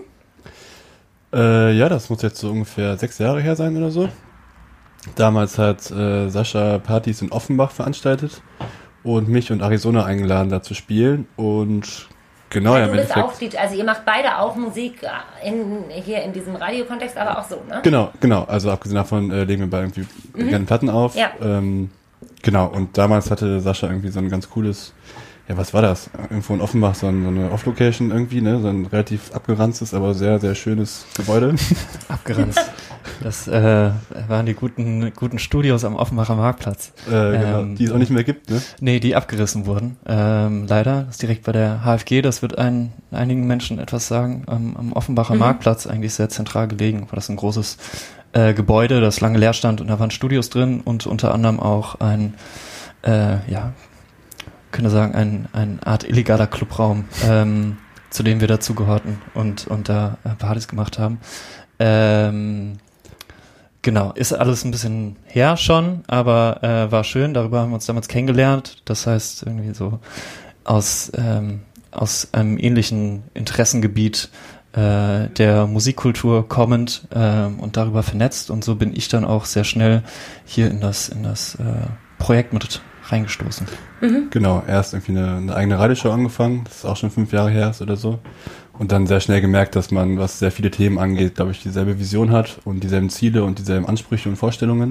Äh, ja, das muss jetzt so ungefähr sechs Jahre her sein oder so. Damals hat äh, Sascha Partys in Offenbach veranstaltet und mich und Arizona eingeladen, da zu spielen. Und genau, ja, ja, du im bist Endeffekt. auch die, also ihr macht beide auch Musik in, hier in diesem Radiokontext, aber auch so, ne? Genau, genau. Also abgesehen davon äh, legen wir bei irgendwie Mhm. gerne Platten auf. Ja. Ähm, genau, und damals hatte Sascha irgendwie so ein ganz cooles, ja, was war das? Irgendwo in Offenbach, so, ein, so eine Off-Location irgendwie, ne? So ein relativ abgeranztes, aber sehr, sehr schönes Gebäude. Abgeranzt. Das äh, waren die guten guten Studios am Offenbacher Marktplatz. äh, genau, Ähm, die es auch nicht mehr gibt, ne? Nee, die abgerissen wurden. Ähm, leider. Das ist direkt bei der H F G. Das wird ein, einigen Menschen etwas sagen. Am, am Offenbacher Mhm. Marktplatz, eigentlich sehr zentral gelegen. War das ein großes äh, Gebäude, das lange leer stand. Und da waren Studios drin und unter anderem auch ein, äh, ja, könnte sagen, ein, ein Art illegaler Clubraum, ähm, zu dem wir dazugehörten und, und da äh, Partys gemacht haben. Ähm, Genau, ist alles ein bisschen her schon, aber äh, war schön, darüber haben wir uns damals kennengelernt. Das heißt, irgendwie so aus, ähm, aus einem ähnlichen Interessengebiet äh, der Musikkultur kommend äh, und darüber vernetzt. Und so bin ich dann auch sehr schnell hier in das, in das äh, Projekt mit reingestoßen. Genau, erst irgendwie eine, eine eigene Radioshow angefangen, das ist auch schon fünf Jahre her ist oder so. Und dann sehr schnell gemerkt, dass man, was sehr viele Themen angeht, glaube ich, dieselbe Vision hat und dieselben Ziele und dieselben Ansprüche und Vorstellungen.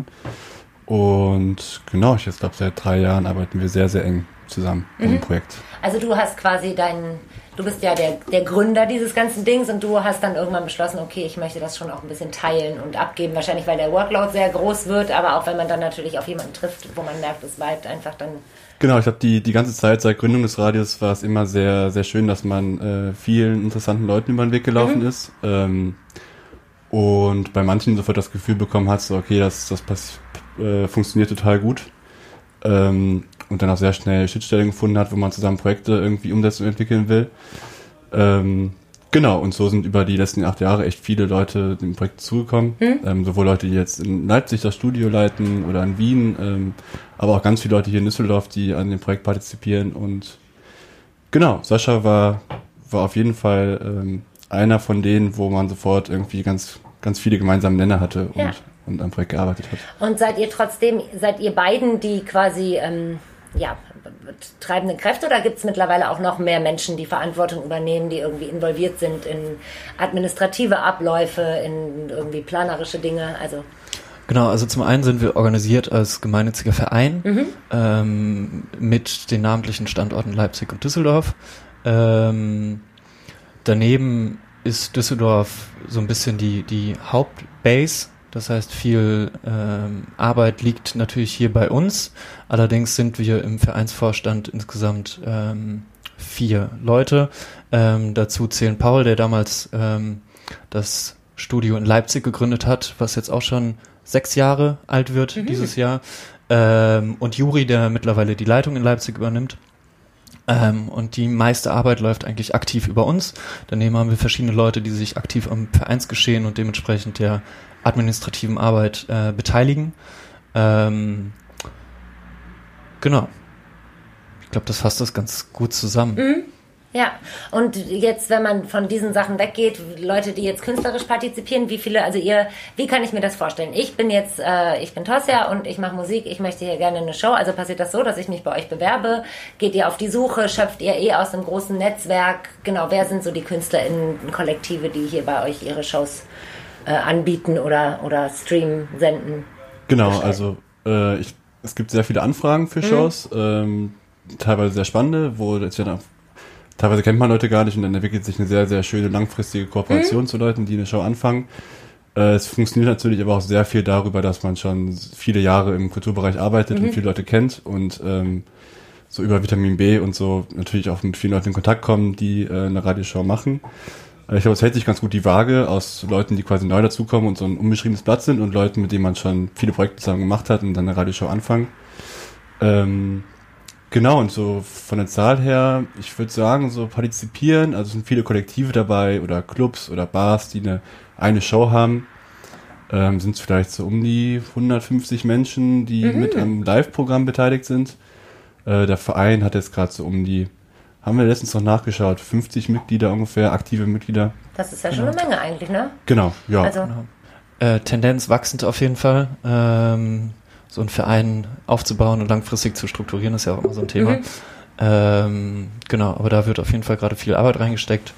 Und genau, ich jetzt glaube, seit drei Jahren arbeiten wir sehr, sehr eng zusammen mhm. im Projekt. Also du hast quasi deinen, du bist ja der, der Gründer dieses ganzen Dings und du hast dann irgendwann beschlossen, okay, ich möchte das schon auch ein bisschen teilen und abgeben, wahrscheinlich weil der Workload sehr groß wird, aber auch wenn man dann natürlich auf jemanden trifft, wo man merkt, es bleibt einfach dann... Genau, ich glaube, die, die ganze Zeit seit Gründung des Radios war es immer sehr, sehr schön, dass man äh, vielen interessanten Leuten über den Weg gelaufen mhm. ist. Ähm, und bei manchen sofort das Gefühl bekommen hat, so okay, das, das pass- äh, funktioniert total gut. Ähm, und dann auch sehr schnell Schnittstellen gefunden hat, wo man zusammen Projekte irgendwie umsetzen und entwickeln will. Ähm, genau, und so sind über die letzten acht Jahre echt viele Leute dem Projekt zugekommen. Mhm. Ähm, sowohl Leute, die jetzt in Leipzig das Studio leiten oder in Wien, ähm, aber auch ganz viele Leute hier in Düsseldorf, die an dem Projekt partizipieren. Und genau, Sascha war, war auf jeden Fall ähm, einer von denen, wo man sofort irgendwie ganz, ganz viele gemeinsame Nenner hatte und, ja. und am Projekt gearbeitet hat. Und seid ihr trotzdem, seid ihr beiden die quasi... Ähm ja, treibende Kräfte oder gibt es mittlerweile auch noch mehr Menschen, die Verantwortung übernehmen, die irgendwie involviert sind in administrative Abläufe, in irgendwie planerische Dinge? Also Genau, also zum einen sind wir organisiert als gemeinnütziger Verein mhm. ähm, mit den namentlichen Standorten Leipzig und Düsseldorf. Ähm, daneben ist Düsseldorf so ein bisschen die, die Hauptbase. Das heißt, viel ähm, Arbeit liegt natürlich hier bei uns. Allerdings sind wir im Vereinsvorstand insgesamt ähm, vier Leute. Ähm, dazu zählen Paul, der damals ähm, das Studio in Leipzig gegründet hat, was jetzt auch schon sechs Jahre alt wird mhm. dieses Jahr. Ähm, und Juri, der mittlerweile die Leitung in Leipzig übernimmt. Ähm, und die meiste Arbeit läuft eigentlich aktiv über uns. Daneben haben wir verschiedene Leute, die sich aktiv am Vereinsgeschehen und dementsprechend der administrativen Arbeit äh, beteiligen. Ähm, genau. Ich glaube, das fasst das ganz gut zusammen. Mhm. Ja, und jetzt, wenn man von diesen Sachen weggeht, Leute, die jetzt künstlerisch partizipieren, wie viele, also ihr, wie kann ich mir das vorstellen? Ich bin jetzt, äh, ich bin Tosja und ich mache Musik, ich möchte hier gerne eine Show, also passiert das so, dass ich mich bei euch bewerbe, geht ihr auf die Suche, schöpft ihr eh aus einem großen Netzwerk, genau, wer sind so die KünstlerInnen-Kollektive, die hier bei euch ihre Shows äh, anbieten oder, oder streamen, senden? Genau, bestellen? also äh, ich, es gibt sehr viele Anfragen für Shows, mhm. ähm, teilweise sehr spannende, wo jetzt ja dann, teilweise kennt man Leute gar nicht und dann entwickelt sich eine sehr, sehr schöne langfristige Kooperation mhm. zu Leuten, die eine Show anfangen. Äh, es funktioniert natürlich aber auch sehr viel darüber, dass man schon viele Jahre im Kulturbereich arbeitet mhm. und viele Leute kennt und ähm, so über Vitamin B und so natürlich auch mit vielen Leuten in Kontakt kommen, die äh, eine Radioshow machen. Äh, ich glaube, es hält sich ganz gut die Waage aus Leuten, die quasi neu dazukommen und so ein unbeschriebenes Blatt sind und Leuten, mit denen man schon viele Projekte zusammen gemacht hat und dann eine Radioshow anfangen. Ähm, genau, und so von der Zahl her, ich würde sagen, so partizipieren, also es sind viele Kollektive dabei oder Clubs oder Bars, die eine, eine Show haben, ähm, sind es vielleicht so um die hundertfünfzig Menschen, die mhm. mit am Live-Programm beteiligt sind. Der Verein hat jetzt gerade so um die, haben wir letztens noch nachgeschaut, fünfzig Mitglieder ungefähr, aktive Mitglieder. Das ist ja schon genau. eine Menge eigentlich, ne? Genau, ja. Also. Genau. Äh, Tendenz wachsend auf jeden Fall. Ähm, so einen Verein aufzubauen und langfristig zu strukturieren, ist ja auch immer so ein Thema. Mhm. Ähm, genau, aber da wird auf jeden Fall gerade viel Arbeit reingesteckt.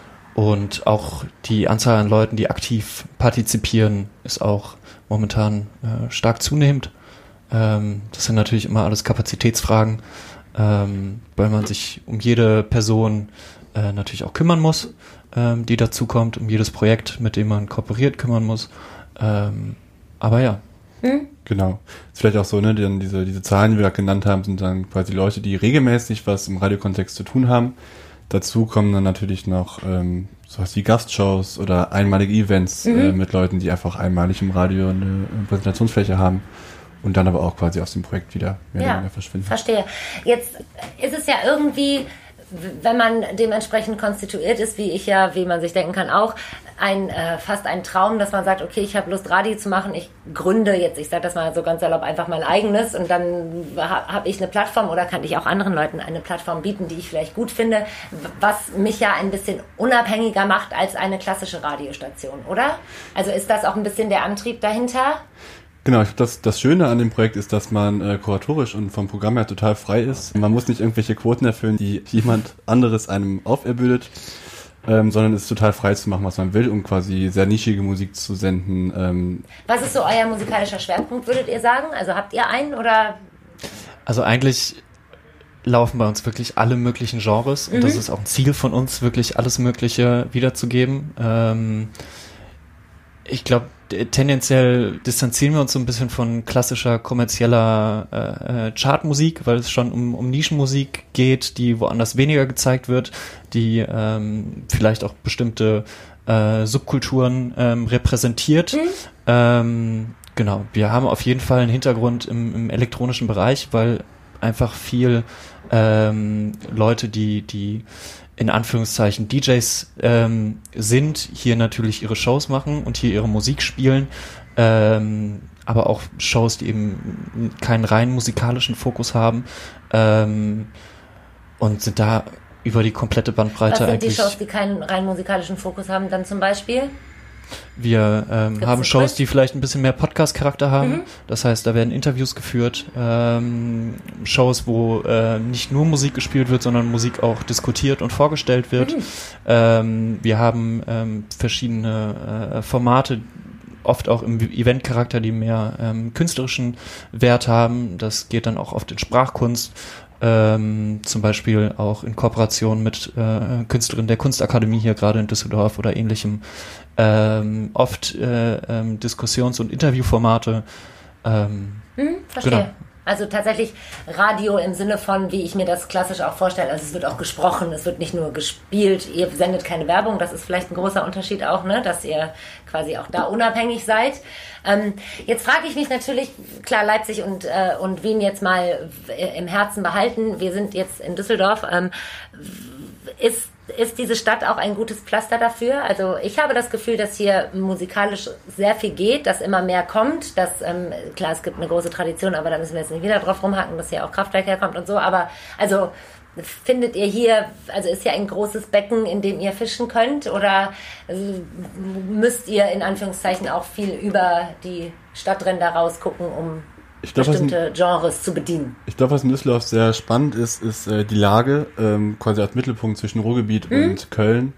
Und auch die Anzahl an Leuten, die aktiv partizipieren, ist auch momentan äh, stark zunehmend. Ähm, das sind natürlich immer alles Kapazitätsfragen, ähm, weil man sich um jede Person äh, natürlich auch kümmern muss, ähm, die dazukommt, um jedes Projekt, mit dem man kooperiert, kümmern muss. Ähm, aber ja. Hm? Genau. Ist vielleicht auch so, ne, denn diese, diese Zahlen, die wir gerade genannt haben, sind dann quasi Leute, die regelmäßig was im Radiokontext zu tun haben. Dazu kommen dann natürlich noch ähm, sowas wie Gastshows oder einmalige Events mhm. äh, mit Leuten, die einfach einmalig im Radio eine Präsentationsfläche haben. Und dann aber auch quasi aus dem Projekt wieder mehr ja, oder weniger verschwinden. Verstehe. Jetzt ist es ja irgendwie, wenn man dementsprechend konstituiert ist, wie ich ja, wie man sich denken kann, auch, ein äh, fast ein Traum, dass man sagt, okay, ich habe Lust, Radio zu machen, ich gründe jetzt, ich sage das mal so ganz salopp, einfach mein eigenes und dann ha, habe ich eine Plattform oder kann ich auch anderen Leuten eine Plattform bieten, die ich vielleicht gut finde, was mich ja ein bisschen unabhängiger macht als eine klassische Radiostation, oder? Also ist das auch ein bisschen der Antrieb dahinter? Genau, ich glaube, das, das Schöne an dem Projekt ist, dass man äh, kuratorisch und vom Programm her total frei ist. Man muss nicht irgendwelche Quoten erfüllen, die jemand anderes einem auferbildet, ähm, sondern es ist total frei zu machen, was man will, um quasi sehr nischige Musik zu senden. Ähm. Was ist so euer musikalischer Schwerpunkt, würdet ihr sagen? Also habt ihr einen oder? Also eigentlich laufen bei uns wirklich alle möglichen Genres mhm. und das ist auch ein Ziel von uns, wirklich alles Mögliche wiederzugeben. Ähm, ich glaube, tendenziell distanzieren wir uns so ein bisschen von klassischer kommerzieller äh, Chartmusik, weil es schon um, um Nischenmusik geht, die woanders weniger gezeigt wird, die ähm, vielleicht auch bestimmte äh, Subkulturen ähm, repräsentiert. Mhm. Ähm, genau, wir haben auf jeden Fall einen Hintergrund im, im elektronischen Bereich, weil einfach viel ähm, Leute, die die in Anführungszeichen D Js ähm, sind, hier natürlich ihre Shows machen und hier ihre Musik spielen, ähm, aber auch Shows, die eben keinen rein musikalischen Fokus haben ähm, und sind da über die komplette Bandbreite eigentlich. Was sind eigentlich. die Shows, die keinen rein musikalischen Fokus haben, dann zum Beispiel? Wir ähm, haben Shows, die vielleicht ein bisschen mehr Podcast-Charakter haben. Mhm. Das heißt, da werden Interviews geführt, ähm, Shows, wo äh, nicht nur Musik gespielt wird, sondern Musik auch diskutiert und vorgestellt wird. Mhm. Ähm, wir haben ähm, verschiedene äh, Formate, oft auch im Event-Charakter, die mehr ähm, künstlerischen Wert haben. Das geht dann auch oft in Sprachkunst. Ähm, zum Beispiel auch in Kooperation mit äh, Künstlerinnen der Kunstakademie hier gerade in Düsseldorf oder ähnlichem. Ähm, oft äh, ähm, Diskussions- und Interviewformate. Ähm, hm, verstehe. Genau. Also tatsächlich Radio im Sinne von, wie ich mir das klassisch auch vorstelle. Also es wird auch gesprochen, es wird nicht nur gespielt. Ihr sendet keine Werbung, das ist vielleicht ein großer Unterschied auch, ne, dass ihr quasi auch da unabhängig seid. Ähm, jetzt frage ich mich natürlich, klar, Leipzig und, äh, und Wien jetzt mal im Herzen behalten. Wir sind jetzt in Düsseldorf. Ähm, ist Ist diese Stadt auch ein gutes Pflaster dafür? Also ich habe das Gefühl, dass hier musikalisch sehr viel geht, dass immer mehr kommt. Dass, ähm, klar, es gibt eine große Tradition, aber da müssen wir jetzt nicht wieder drauf rumhacken, dass hier auch Kraftwerk herkommt und so. Aber also findet ihr hier, also ist hier ein großes Becken, in dem ihr fischen könnt? Oder also, müsst ihr in Anführungszeichen auch viel über die Stadtränder rausgucken, um Ich glaub, bestimmte in, Genres zu bedienen? Ich glaube, was in Düsseldorf sehr spannend ist, ist äh, die Lage, ähm, quasi als Mittelpunkt zwischen Ruhrgebiet mhm. und Köln.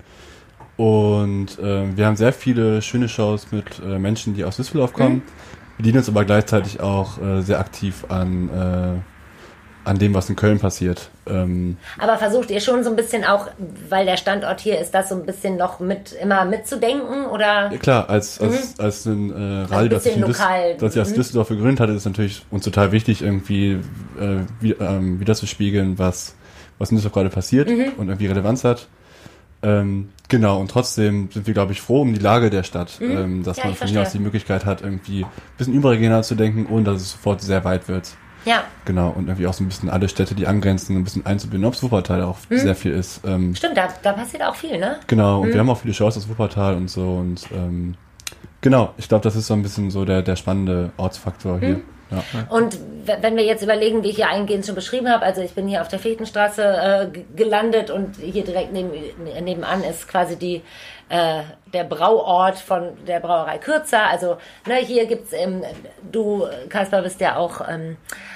Und äh, wir haben sehr viele schöne Shows mit äh, Menschen, die aus Düsseldorf kommen, mhm. bedienen uns aber gleichzeitig auch äh, sehr aktiv an äh, an dem, was in Köln passiert. Ähm, Aber versucht ihr schon so ein bisschen auch, weil der Standort hier ist, das so ein bisschen noch mit immer mitzudenken, oder? Ja, klar, als, als, mhm. als ein äh, Radio, das ich, Düs- das ich als mhm. Düsseldorf gegründet hatte, ist natürlich uns total wichtig, irgendwie äh, wie, ähm, wieder zu spiegeln, was, was in Düsseldorf gerade passiert mhm. und irgendwie Relevanz hat. Ähm, genau, und trotzdem sind wir, glaube ich, froh um die Lage der Stadt, mhm. ähm, dass ja, man von hier aus die Möglichkeit hat, irgendwie ein bisschen überregional zu denken, ohne dass es sofort sehr weit wird. Ja. Genau, und irgendwie auch so ein bisschen alle Städte, die angrenzen, ein bisschen einzubinden, ob es Wuppertal auch mhm. sehr viel ist. Ähm, Stimmt, da, da passiert auch viel, ne? Genau, und mhm. wir haben auch viele Shows aus Wuppertal und so und ähm, genau, ich glaube, das ist so ein bisschen so der, der spannende Ortsfaktor hier. Mhm. Ja. Und wenn wir jetzt überlegen, wie ich hier eingehend schon beschrieben habe, also ich bin hier auf der Fechtenstraße äh, g- gelandet und hier direkt neben, nebenan ist quasi die äh, der Brauort von der Brauerei Kürzer. Also ne, hier gibt's, ähm, du Kasper bist ja auch ähm,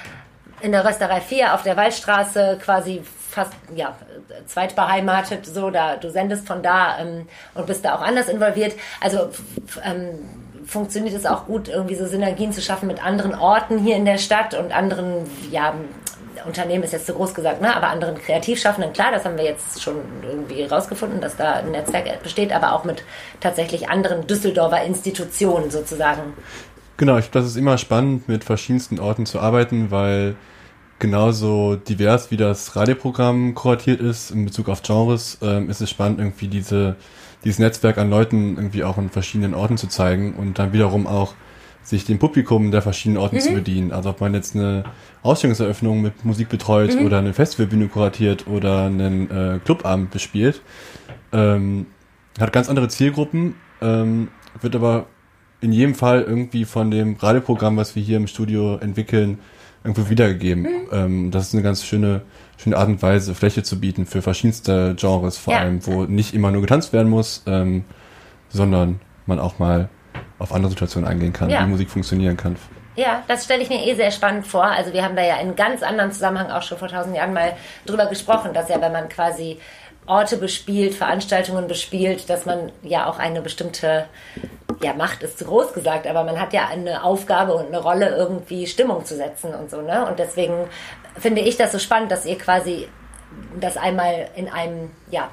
in der Rösterei vier auf der Waldstraße quasi fast ja zweitbeheimatet, so da du sendest von da ähm, und bist da auch anders involviert. Also f- ähm, funktioniert es auch gut, irgendwie so Synergien zu schaffen mit anderen Orten hier in der Stadt und anderen, ja, Unternehmen ist jetzt zu groß gesagt, ne, aber anderen Kreativschaffenden. Klar, das haben wir jetzt schon irgendwie rausgefunden, dass da ein Netzwerk besteht, aber auch mit tatsächlich anderen Düsseldorfer Institutionen sozusagen. Genau, ich glaube, das ist immer spannend, mit verschiedensten Orten zu arbeiten, weil genauso divers wie das Radioprogramm kuratiert ist in Bezug auf Genres, ähm, ist es spannend, irgendwie diese dieses Netzwerk an Leuten irgendwie auch in verschiedenen Orten zu zeigen und dann wiederum auch sich dem Publikum der verschiedenen Orten mhm. zu bedienen. Also ob man jetzt eine Ausstellungseröffnung mit Musik betreut mhm. oder eine Festivalbühne kuratiert oder einen äh, Clubabend bespielt, ähm, hat ganz andere Zielgruppen, ähm, wird aber in jedem Fall irgendwie von dem Radioprogramm, was wir hier im Studio entwickeln, irgendwo wiedergegeben. Mhm. Ähm, das ist eine ganz schöne schöne Art und Weise, Fläche zu bieten für verschiedenste Genres, vor ja. allem, wo nicht immer nur getanzt werden muss, ähm, sondern man auch mal auf andere Situationen eingehen kann, ja. wie Musik funktionieren kann. Ja, das stelle ich mir eh sehr spannend vor. Also wir haben da ja in ganz anderen Zusammenhang auch schon vor tausend Jahren mal drüber gesprochen, dass ja, wenn man quasi Orte bespielt, Veranstaltungen bespielt, dass man ja auch eine bestimmte, ja, Macht ist zu groß gesagt, aber man hat ja eine Aufgabe und eine Rolle, irgendwie Stimmung zu setzen und so, ne? Und deswegen finde ich das so spannend, dass ihr quasi das einmal in einem, ja,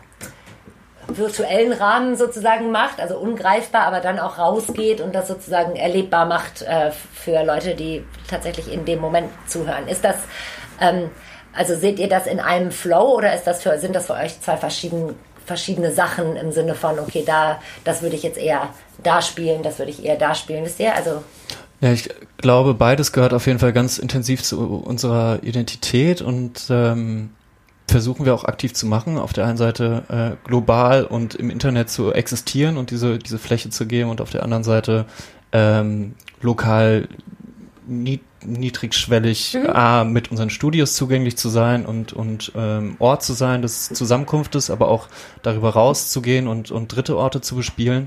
virtuellen Rahmen sozusagen macht, also ungreifbar, aber dann auch rausgeht und das sozusagen erlebbar macht äh, für Leute, die tatsächlich in dem Moment zuhören. Ist das, ähm, also seht ihr das in einem Flow oder ist das für, sind das für euch zwei verschiedene, verschiedene Sachen im Sinne von, okay, da, das würde ich jetzt eher da spielen, das würde ich eher da spielen, wisst ihr? Also ja, ich glaube, beides gehört auf jeden Fall ganz intensiv zu unserer Identität und ähm, versuchen wir auch aktiv zu machen. Auf der einen Seite äh, global und im Internet zu existieren und diese diese Fläche zu geben und auf der anderen Seite ähm, lokal nied- niedrigschwellig mhm. A, mit unseren Studios zugänglich zu sein und und ähm, Ort zu sein des Zusammenkunftes, aber auch darüber rauszugehen und und dritte Orte zu bespielen.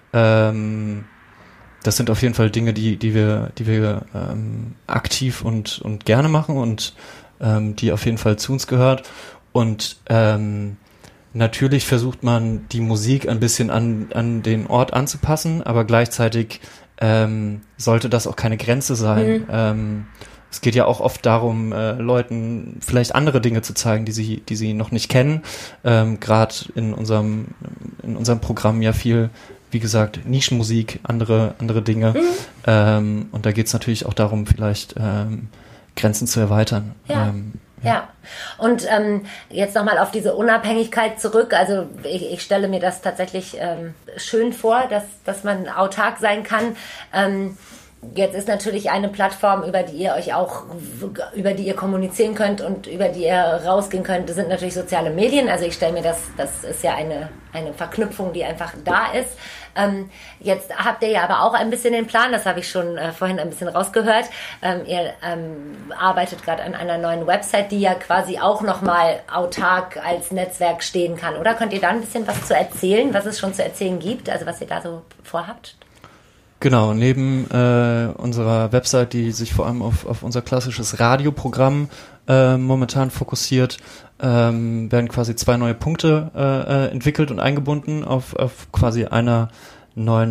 Ähm, das sind auf jeden Fall Dinge, die die wir die wir ähm, aktiv und und gerne machen und ähm, die auf jeden Fall zu uns gehört. Und ähm, natürlich versucht man die Musik ein bisschen an an den Ort anzupassen, aber gleichzeitig ähm, sollte das auch keine Grenze sein. Mhm. Ähm, es geht ja auch oft darum, äh, Leuten vielleicht andere Dinge zu zeigen, die sie die sie noch nicht kennen. Ähm, Gerade in unserem in unserem Programm ja viel, wie gesagt, Nischenmusik, andere andere Dinge. Mhm. Ähm, und da geht es natürlich auch darum, vielleicht ähm, Grenzen zu erweitern. Ja. Ähm, Ja, und ähm, jetzt nochmal auf diese Unabhängigkeit zurück. Also ich, ich stelle mir das tatsächlich ähm, schön vor, dass, dass man autark sein kann. Ähm, jetzt ist natürlich eine Plattform, über die ihr euch auch, über die ihr kommunizieren könnt und über die ihr rausgehen könnt, das sind natürlich soziale Medien. Also ich stelle mir das, das ist ja eine, eine Verknüpfung, die einfach da ist. Ähm, jetzt habt ihr ja aber auch ein bisschen den Plan, das habe ich schon äh, vorhin ein bisschen rausgehört. Ähm, ihr ähm, arbeitet gerade an einer neuen Website, die ja quasi auch nochmal autark als Netzwerk stehen kann. Oder könnt ihr da ein bisschen was zu erzählen, was es schon zu erzählen gibt, also was ihr da so vorhabt? Genau, neben äh, unserer Website, die sich vor allem auf, auf unser klassisches Radioprogramm äh, momentan fokussiert, ähm, werden quasi zwei neue Punkte äh, entwickelt und eingebunden auf, auf quasi einer neuen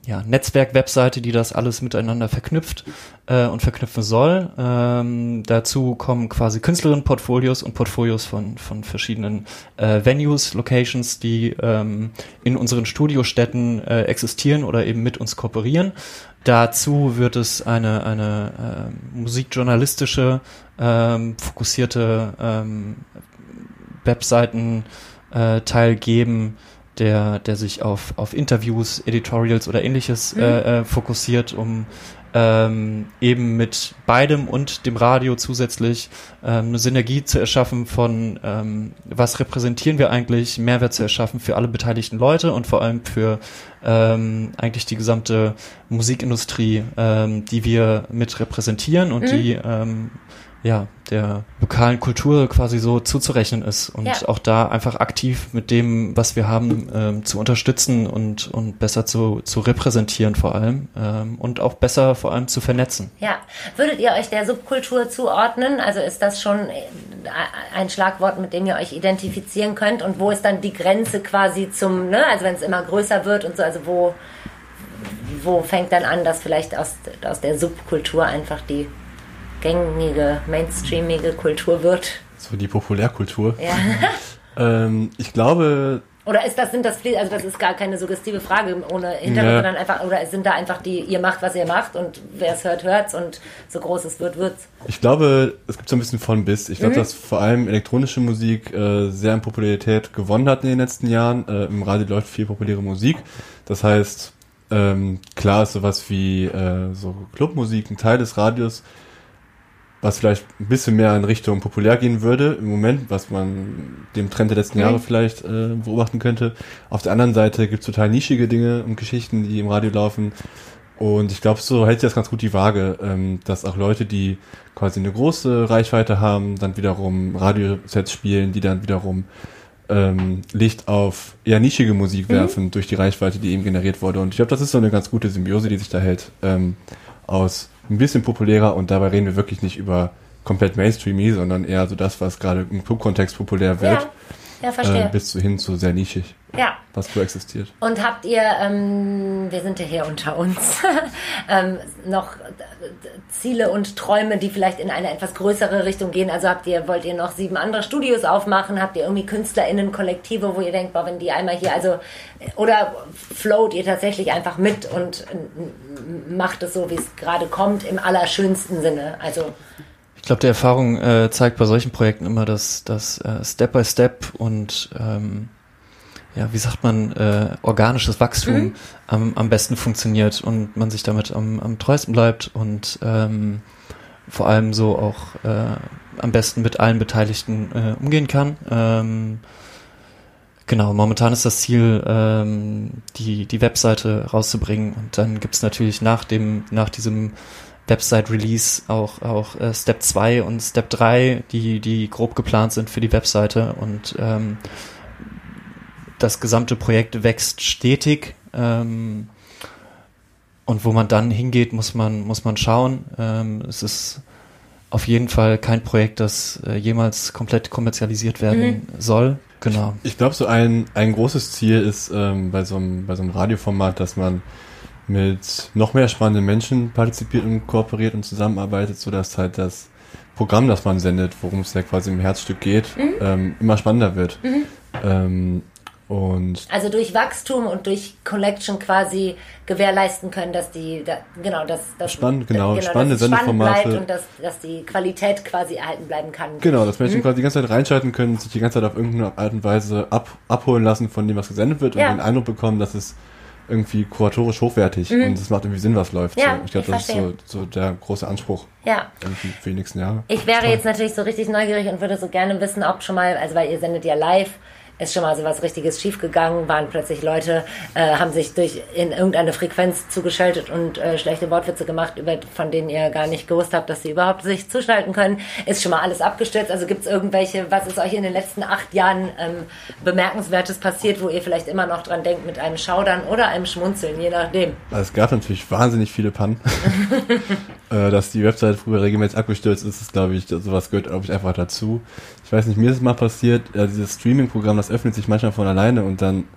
ja, Netzwerk-Webseite, die das alles miteinander verknüpft äh, und verknüpfen soll. Ähm, dazu kommen quasi Künstlerinnen-Portfolios und Portfolios von von verschiedenen äh, Venues, Locations, die ähm, in unseren Studiostätten äh, existieren oder eben mit uns kooperieren. Dazu wird es eine eine äh, musikjournalistische, ähm, fokussierte ähm, Webseiten äh, Teil geben, der der sich auf auf Interviews, Editorials oder ähnliches mhm. äh, äh, fokussiert, um ähm, eben mit beidem und dem Radio zusätzlich ähm, eine Synergie zu erschaffen von ähm, was repräsentieren wir eigentlich, Mehrwert zu erschaffen für alle beteiligten Leute und vor allem für ähm, eigentlich die gesamte Musikindustrie, ähm, die wir mit repräsentieren und mhm. die ähm, ja, der lokalen Kultur quasi so zuzurechnen ist und ja. auch da einfach aktiv mit dem, was wir haben, ähm, zu unterstützen und und besser zu zu repräsentieren vor allem ähm, und auch besser vor allem zu vernetzen. Ja, würdet ihr euch der Subkultur zuordnen? Also ist das schon ein Schlagwort, mit dem ihr euch identifizieren könnt und wo ist dann die Grenze quasi zum, ne, also wenn es immer größer wird und so, also wo wo fängt dann an, dass vielleicht aus aus der Subkultur einfach die gängige, mainstreamige Kultur wird. So die Populärkultur. Ja. ähm, ich glaube... Oder ist das, sind das, also das ist gar keine suggestive Frage ohne Hintergrund, ja. sondern einfach, oder sind da einfach die, ihr macht, was ihr macht und wer es hört, hört's und so groß es wird, wird's? Ich glaube, es gibt so ein bisschen von bis. Ich glaube, mhm. dass vor allem elektronische Musik äh, sehr an Popularität gewonnen hat in den letzten Jahren. Äh, Im Radio läuft viel populäre Musik. Das heißt, ähm, klar ist sowas wie äh, so Clubmusik ein Teil des Radios, was vielleicht ein bisschen mehr in Richtung populär gehen würde im Moment, was man dem Trend der letzten mhm. Jahre vielleicht äh, beobachten könnte. Auf der anderen Seite gibt es total nischige Dinge und Geschichten, die im Radio laufen. Und ich glaube, so hält sich das ganz gut die Waage, ähm, dass auch Leute, die quasi eine große Reichweite haben, dann wiederum Radiosets spielen, die dann wiederum ähm, Licht auf eher nischige Musik mhm. werfen durch die Reichweite, die eben generiert wurde. Und ich glaube, das ist so eine ganz gute Symbiose, die sich da hält, ähm, aus ein bisschen populärer, und dabei reden wir wirklich nicht über komplett mainstreamy, sondern eher so das, was gerade im Club-Kontext populär wird. Ja, ja, verstehe. Äh, bis zu hin zu sehr nischig. Ja. Was koexistiert. Und habt ihr, ähm, wir sind ja hier unter uns, ähm, noch Ziele und Träume, die vielleicht in eine etwas größere Richtung gehen? Also habt ihr, wollt ihr noch sieben andere Studios aufmachen? Habt ihr irgendwie KünstlerInnen-Kollektive, wo ihr denkt, boah, wenn die einmal hier, also, oder float ihr tatsächlich einfach mit und äh, macht es so, wie es gerade kommt, im allerschönsten Sinne? Also, ich glaube, die Erfahrung äh, zeigt bei solchen Projekten immer, dass das äh, Step by Step und ähm, ja, wie sagt man, äh, organisches Wachstum mhm. am, am besten funktioniert und man sich damit am, am treuesten bleibt und ähm, vor allem so auch äh, am besten mit allen Beteiligten äh, umgehen kann. Ähm, genau, momentan ist das Ziel, ähm, die die Webseite rauszubringen und dann gibt's natürlich nach dem nach diesem Website-Release auch auch äh, Step zwei und Step drei, die die grob geplant sind für die Webseite und ähm, das gesamte Projekt wächst stetig ähm, und wo man dann hingeht, muss man muss man schauen. Ähm, es ist auf jeden Fall kein Projekt, das äh, jemals komplett kommerzialisiert werden mhm. soll. Genau. Ich, ich glaube, so ein ein großes Ziel ist ähm, bei so einem bei so einem Radioformat, dass man mit noch mehr spannenden Menschen partizipiert und kooperiert und zusammenarbeitet, sodass halt das Programm, das man sendet, worum es ja quasi im Herzstück geht, mhm. ähm, immer spannender wird. Mhm. Ähm, und also durch Wachstum und durch Collection quasi gewährleisten können, dass die, da, genau, dass, dass spannend, genau, genau, spannende dass es spannend Sendeformate bleibt und dass, dass die Qualität quasi erhalten bleiben kann. Genau, dass Menschen mhm. quasi die ganze Zeit reinschalten können, sich die ganze Zeit auf irgendeine Art und Weise ab, abholen lassen von dem, was gesendet wird ja. und den Eindruck bekommen, dass es irgendwie kuratorisch hochwertig mhm. und es macht irgendwie Sinn, was läuft. Ja, so. Ich glaube, das verstehe. ist so, so der große Anspruch ja. irgendwie für die nächsten Jahre. Ich wäre jetzt natürlich so richtig neugierig und würde so gerne wissen, ob schon mal, also weil ihr sendet ja live, ist schon mal so was Richtiges schiefgegangen, waren plötzlich Leute, äh, haben sich durch in irgendeine Frequenz zugeschaltet und äh, schlechte Wortwitze gemacht, über, von denen ihr gar nicht gewusst habt, dass sie überhaupt sich zuschalten können. Ist schon mal alles abgestürzt? Also gibt es irgendwelche, was ist euch in den letzten acht Jahren ähm, Bemerkenswertes passiert, wo ihr vielleicht immer noch dran denkt mit einem Schaudern oder einem Schmunzeln, je nachdem? Also es gab natürlich wahnsinnig viele Pannen. äh, dass die Website früher regelmäßig abgestürzt ist, ist, glaube ich, sowas gehört, glaube ich, einfach dazu. Ich weiß nicht, mir ist es mal passiert, ja, dieses Streaming-Programm, das öffnet sich manchmal von alleine und dann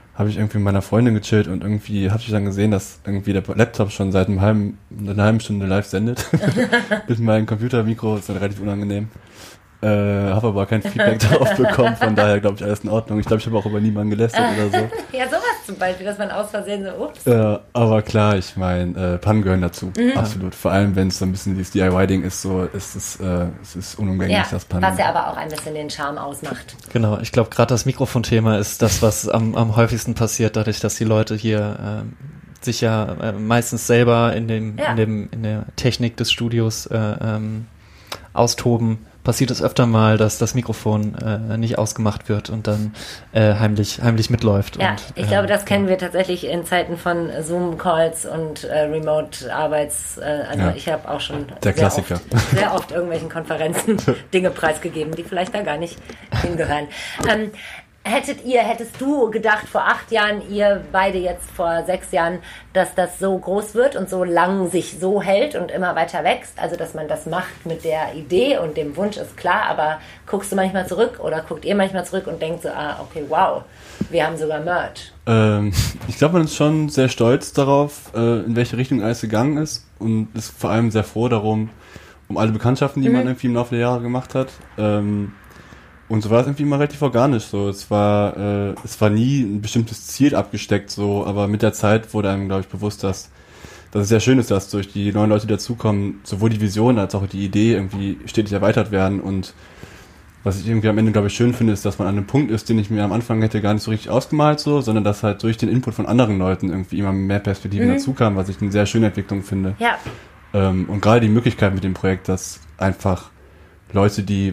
habe ich irgendwie mit meiner Freundin gechillt und irgendwie habe ich dann gesehen, dass irgendwie der Laptop schon seit einem halben, einer halben Stunde live sendet. Mit meinem Computermikro ist dann relativ unangenehm. Äh, habe aber kein Feedback darauf bekommen, von daher glaube ich alles in Ordnung. Ich glaube, ich habe auch über niemanden gelästert oder so. Ja, sowas zum Beispiel, dass man aus Versehen so, ups. Äh, aber klar, ich meine, äh, Pannen gehören dazu, mhm. absolut. Vor allem, wenn es so ein bisschen dieses D I Y-Ding ist, so ist es, äh, es ist unumgänglich, ja, das Pannen. Was ja aber auch ein bisschen den Charme ausmacht. Genau, ich glaube, gerade das Mikrofonthema ist das, was am, am häufigsten passiert, dadurch, dass die Leute hier ähm, sich ja äh, meistens selber in dem, ja. in dem, in der Technik des Studios äh, ähm, austoben. Passiert es öfter mal, dass das Mikrofon äh, nicht ausgemacht wird und dann äh, heimlich heimlich mitläuft. Ja, und, ich äh, glaube, das kennen wir tatsächlich in Zeiten von Zoom-Calls und äh, Remote-Arbeits. Äh, also ja. ich habe auch schon Der sehr, Klassiker. Oft, sehr oft irgendwelchen Konferenzen Dinge preisgegeben, die vielleicht da gar nicht hingehören. Ähm, Hättet ihr, hättest du gedacht vor acht Jahren, ihr beide jetzt vor sechs Jahren, dass das so groß wird und so lang sich so hält und immer weiter wächst? Also, dass man das macht mit der Idee und dem Wunsch ist klar, aber guckst du manchmal zurück oder guckt ihr manchmal zurück und denkt so, ah, okay, wow, wir haben sogar Merch. Ähm, ich glaube, man ist schon sehr stolz darauf, äh, in welche Richtung alles gegangen ist und ist vor allem sehr froh darum, um alle Bekanntschaften, die mhm. man irgendwie im Laufe der Jahre gemacht hat. Ähm, Und so war es irgendwie immer relativ organisch so. Es war, äh, es war nie ein bestimmtes Ziel abgesteckt so, aber mit der Zeit wurde einem, glaube ich, bewusst, dass, dass es sehr schön ist, dass durch die neuen Leute, die dazukommen, sowohl die Vision als auch die Idee irgendwie stetig erweitert werden. Und was ich irgendwie am Ende, glaube ich, schön finde, ist, dass man an einem Punkt ist, den ich mir am Anfang hätte gar nicht so richtig ausgemalt so, sondern dass halt durch den Input von anderen Leuten irgendwie immer mehr Perspektiven mhm. dazukamen, was ich eine sehr schöne Entwicklung finde. Ja. Ähm, und gerade die Möglichkeit mit dem Projekt, dass einfach Leute, die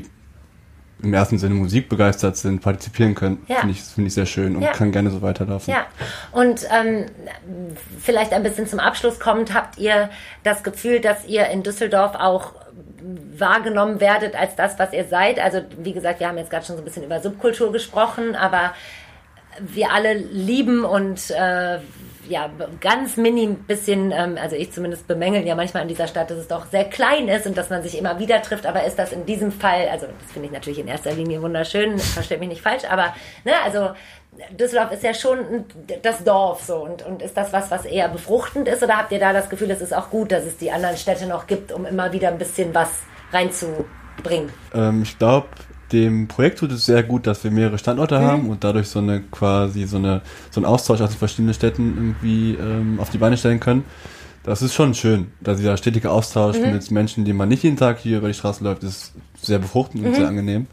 im ersten Sinne Musik begeistert sind, partizipieren können, ja. finde ich, finde ich sehr schön und ja. kann gerne so weiterlaufen. Ja, und ähm, vielleicht ein bisschen zum Abschluss kommend, habt ihr das Gefühl, dass ihr in Düsseldorf auch wahrgenommen werdet als das, was ihr seid? Also wie gesagt, wir haben jetzt gerade schon so ein bisschen über Subkultur gesprochen, aber wir alle lieben und äh, ja, ganz mini bisschen, ähm, also ich zumindest bemängeln ja manchmal in dieser Stadt, dass es doch sehr klein ist und dass man sich immer wieder trifft, aber ist das in diesem Fall, also das finde ich natürlich in erster Linie wunderschön, versteht mich nicht falsch, aber ne, also Düsseldorf ist ja schon das Dorf so und, und ist das was, was eher befruchtend ist oder habt ihr da das Gefühl, es ist auch gut, dass es die anderen Städte noch gibt, um immer wieder ein bisschen was reinzubringen? Ähm, ich glaube, dem Projekt tut es sehr gut, dass wir mehrere Standorte mhm. haben und dadurch so eine quasi so eine so einen Austausch aus den verschiedenen Städten irgendwie ähm, auf die Beine stellen können. Das ist schon schön, dass dieser stetige Austausch mhm. mit Menschen, die man nicht jeden Tag hier über die Straße läuft, ist sehr befruchtend mhm. und sehr angenehm.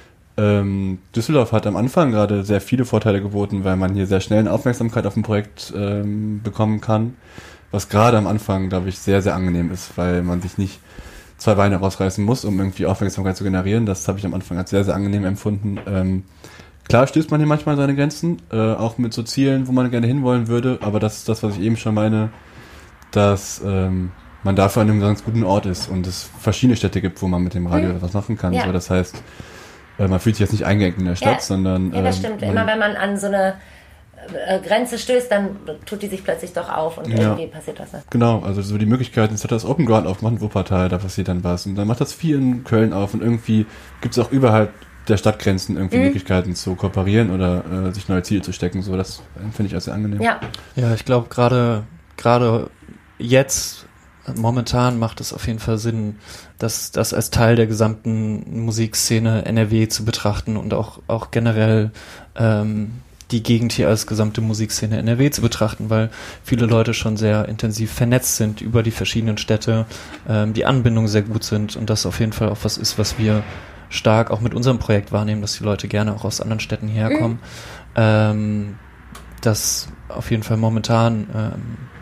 Ähm, Düsseldorf hat am Anfang gerade sehr viele Vorteile geboten, weil man hier sehr schnell eine Aufmerksamkeit auf ein Projekt ähm, bekommen kann, was gerade am Anfang, glaube ich, sehr, sehr angenehm ist, weil man sich nicht zwei Beine rausreißen muss, um irgendwie Aufmerksamkeit zu generieren. Das habe ich am Anfang als sehr, sehr angenehm empfunden. Ähm, klar stößt man hier manchmal an seine Grenzen, äh, auch mit so Zielen, wo man gerne hinwollen würde, aber das ist das, was ich eben schon meine, dass ähm, man dafür an einem ganz guten Ort ist und es verschiedene Städte gibt, wo man mit dem Radio mhm. was machen kann. Ja. So, das heißt, äh, man fühlt sich jetzt nicht eingeengt in der Stadt, ja. sondern... Ja, das äh, stimmt. Immer wenn man an so eine Grenze stößt, dann tut die sich plötzlich doch auf und ja. irgendwie passiert was. Genau, also so die Möglichkeiten, es hat das Open Ground aufgemacht in Wuppertal, da passiert dann was und dann macht das viel in Köln auf und irgendwie gibt es auch überhalb der Stadtgrenzen irgendwie mhm. Möglichkeiten zu kooperieren oder äh, sich neue Ziele zu stecken, so das finde ich als sehr angenehm. Ja, ja, ich glaube gerade gerade jetzt momentan macht es auf jeden Fall Sinn, das, das als Teil der gesamten Musikszene N R W zu betrachten und auch, auch generell ähm, die Gegend hier als gesamte Musikszene N R W zu betrachten, weil viele Leute schon sehr intensiv vernetzt sind über die verschiedenen Städte, ähm, die Anbindungen sehr gut sind und das auf jeden Fall auch was ist, was wir stark auch mit unserem Projekt wahrnehmen, dass die Leute gerne auch aus anderen Städten hierher kommen. Mhm. Ähm, das auf jeden Fall momentan ähm,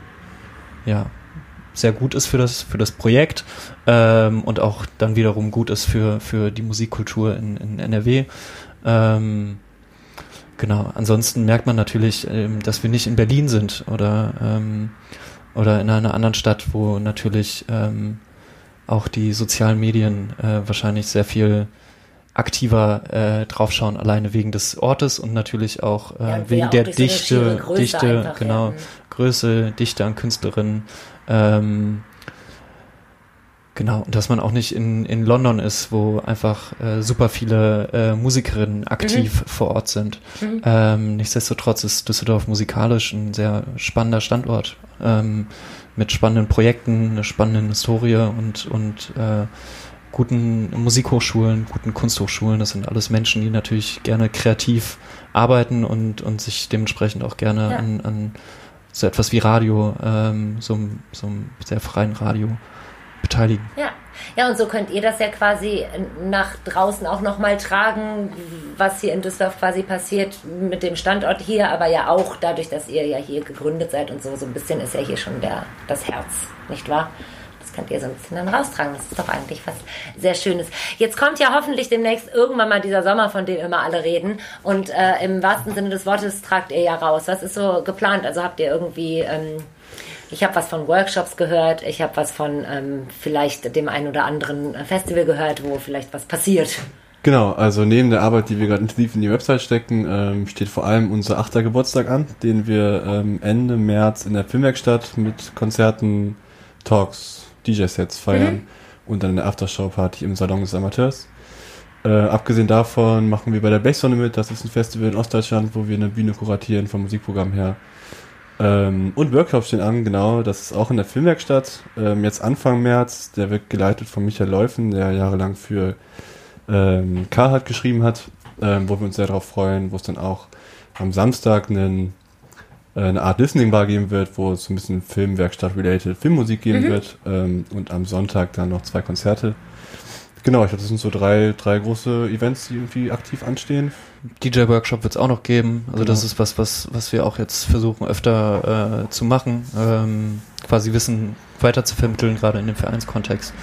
ja sehr gut ist für das für das Projekt ähm, und auch dann wiederum gut ist für für die Musikkultur in, in N R W. Ähm, Genau, ansonsten merkt man natürlich, ähm, dass wir nicht in Berlin sind oder ähm, oder in einer anderen Stadt, wo natürlich ähm, auch die sozialen Medien äh, wahrscheinlich sehr viel aktiver äh, draufschauen, alleine wegen des Ortes und natürlich auch äh, ja, wegen der Dichte, Dichte, einfach, genau, ja. Größe, Dichte an Künstlerinnen. Ähm, Genau, und dass man auch nicht in, in London ist, wo einfach äh, super viele äh, Musikerinnen aktiv mhm. vor Ort sind. Mhm. Ähm, nichtsdestotrotz ist Düsseldorf musikalisch ein sehr spannender Standort ähm, mit spannenden Projekten, einer spannenden Historie und, und äh, guten Musikhochschulen, guten Kunsthochschulen. Das sind alles Menschen, die natürlich gerne kreativ arbeiten und, und sich dementsprechend auch gerne ja. an, an so etwas wie Radio, ähm, so, so einem sehr freien Radio beteiligen. Ja. Ja, und so könnt ihr das ja quasi nach draußen auch nochmal tragen, was hier in Düsseldorf quasi passiert mit dem Standort hier, aber ja auch dadurch, dass ihr ja hier gegründet seid und so, so ein bisschen ist ja hier schon der, das Herz, nicht wahr? Das könnt ihr so ein bisschen dann raustragen. Das ist doch eigentlich was sehr Schönes. Jetzt kommt ja hoffentlich demnächst irgendwann mal dieser Sommer, von dem immer alle reden. Und äh, im wahrsten Sinne des Wortes tragt ihr ja raus. Was ist so geplant? Also habt ihr irgendwie... Ähm, Ich habe was von Workshops gehört, ich habe was von ähm, vielleicht dem einen oder anderen Festival gehört, wo vielleicht was passiert. Genau, also neben der Arbeit, die wir gerade intensiv in die Website stecken, ähm, steht vor allem unser achter Geburtstag an, den wir ähm, Ende März in der Filmwerkstatt mit Konzerten, Talks, D J-Sets feiern mhm. und dann eine Aftershow-Party im Salon des Amateurs. Äh, abgesehen davon machen wir bei der Blechsonne mit, das ist ein Festival in Ostdeutschland, wo wir eine Bühne kuratieren vom Musikprogramm her. Ähm, und Workshops stehen an, genau, das ist auch in der Filmwerkstatt, ähm, jetzt Anfang März, der wird geleitet von Michael Leufen, der jahrelang für ähm, Carhartt geschrieben hat, ähm, wo wir uns sehr darauf freuen, wo es dann auch am Samstag einen, äh, eine Art Listening-Bar geben wird, wo es so ein bisschen Filmwerkstatt-related Filmmusik geben mhm. wird ähm, und am Sonntag dann noch zwei Konzerte. Genau, ich glaube, das sind so drei, drei große Events, die irgendwie aktiv anstehen. D J-Workshop wird es auch noch geben. Also genau. Das ist was, was, was wir auch jetzt versuchen öfter äh, zu machen, ähm, quasi Wissen weiter zu vermitteln, gerade in dem Vereinskontext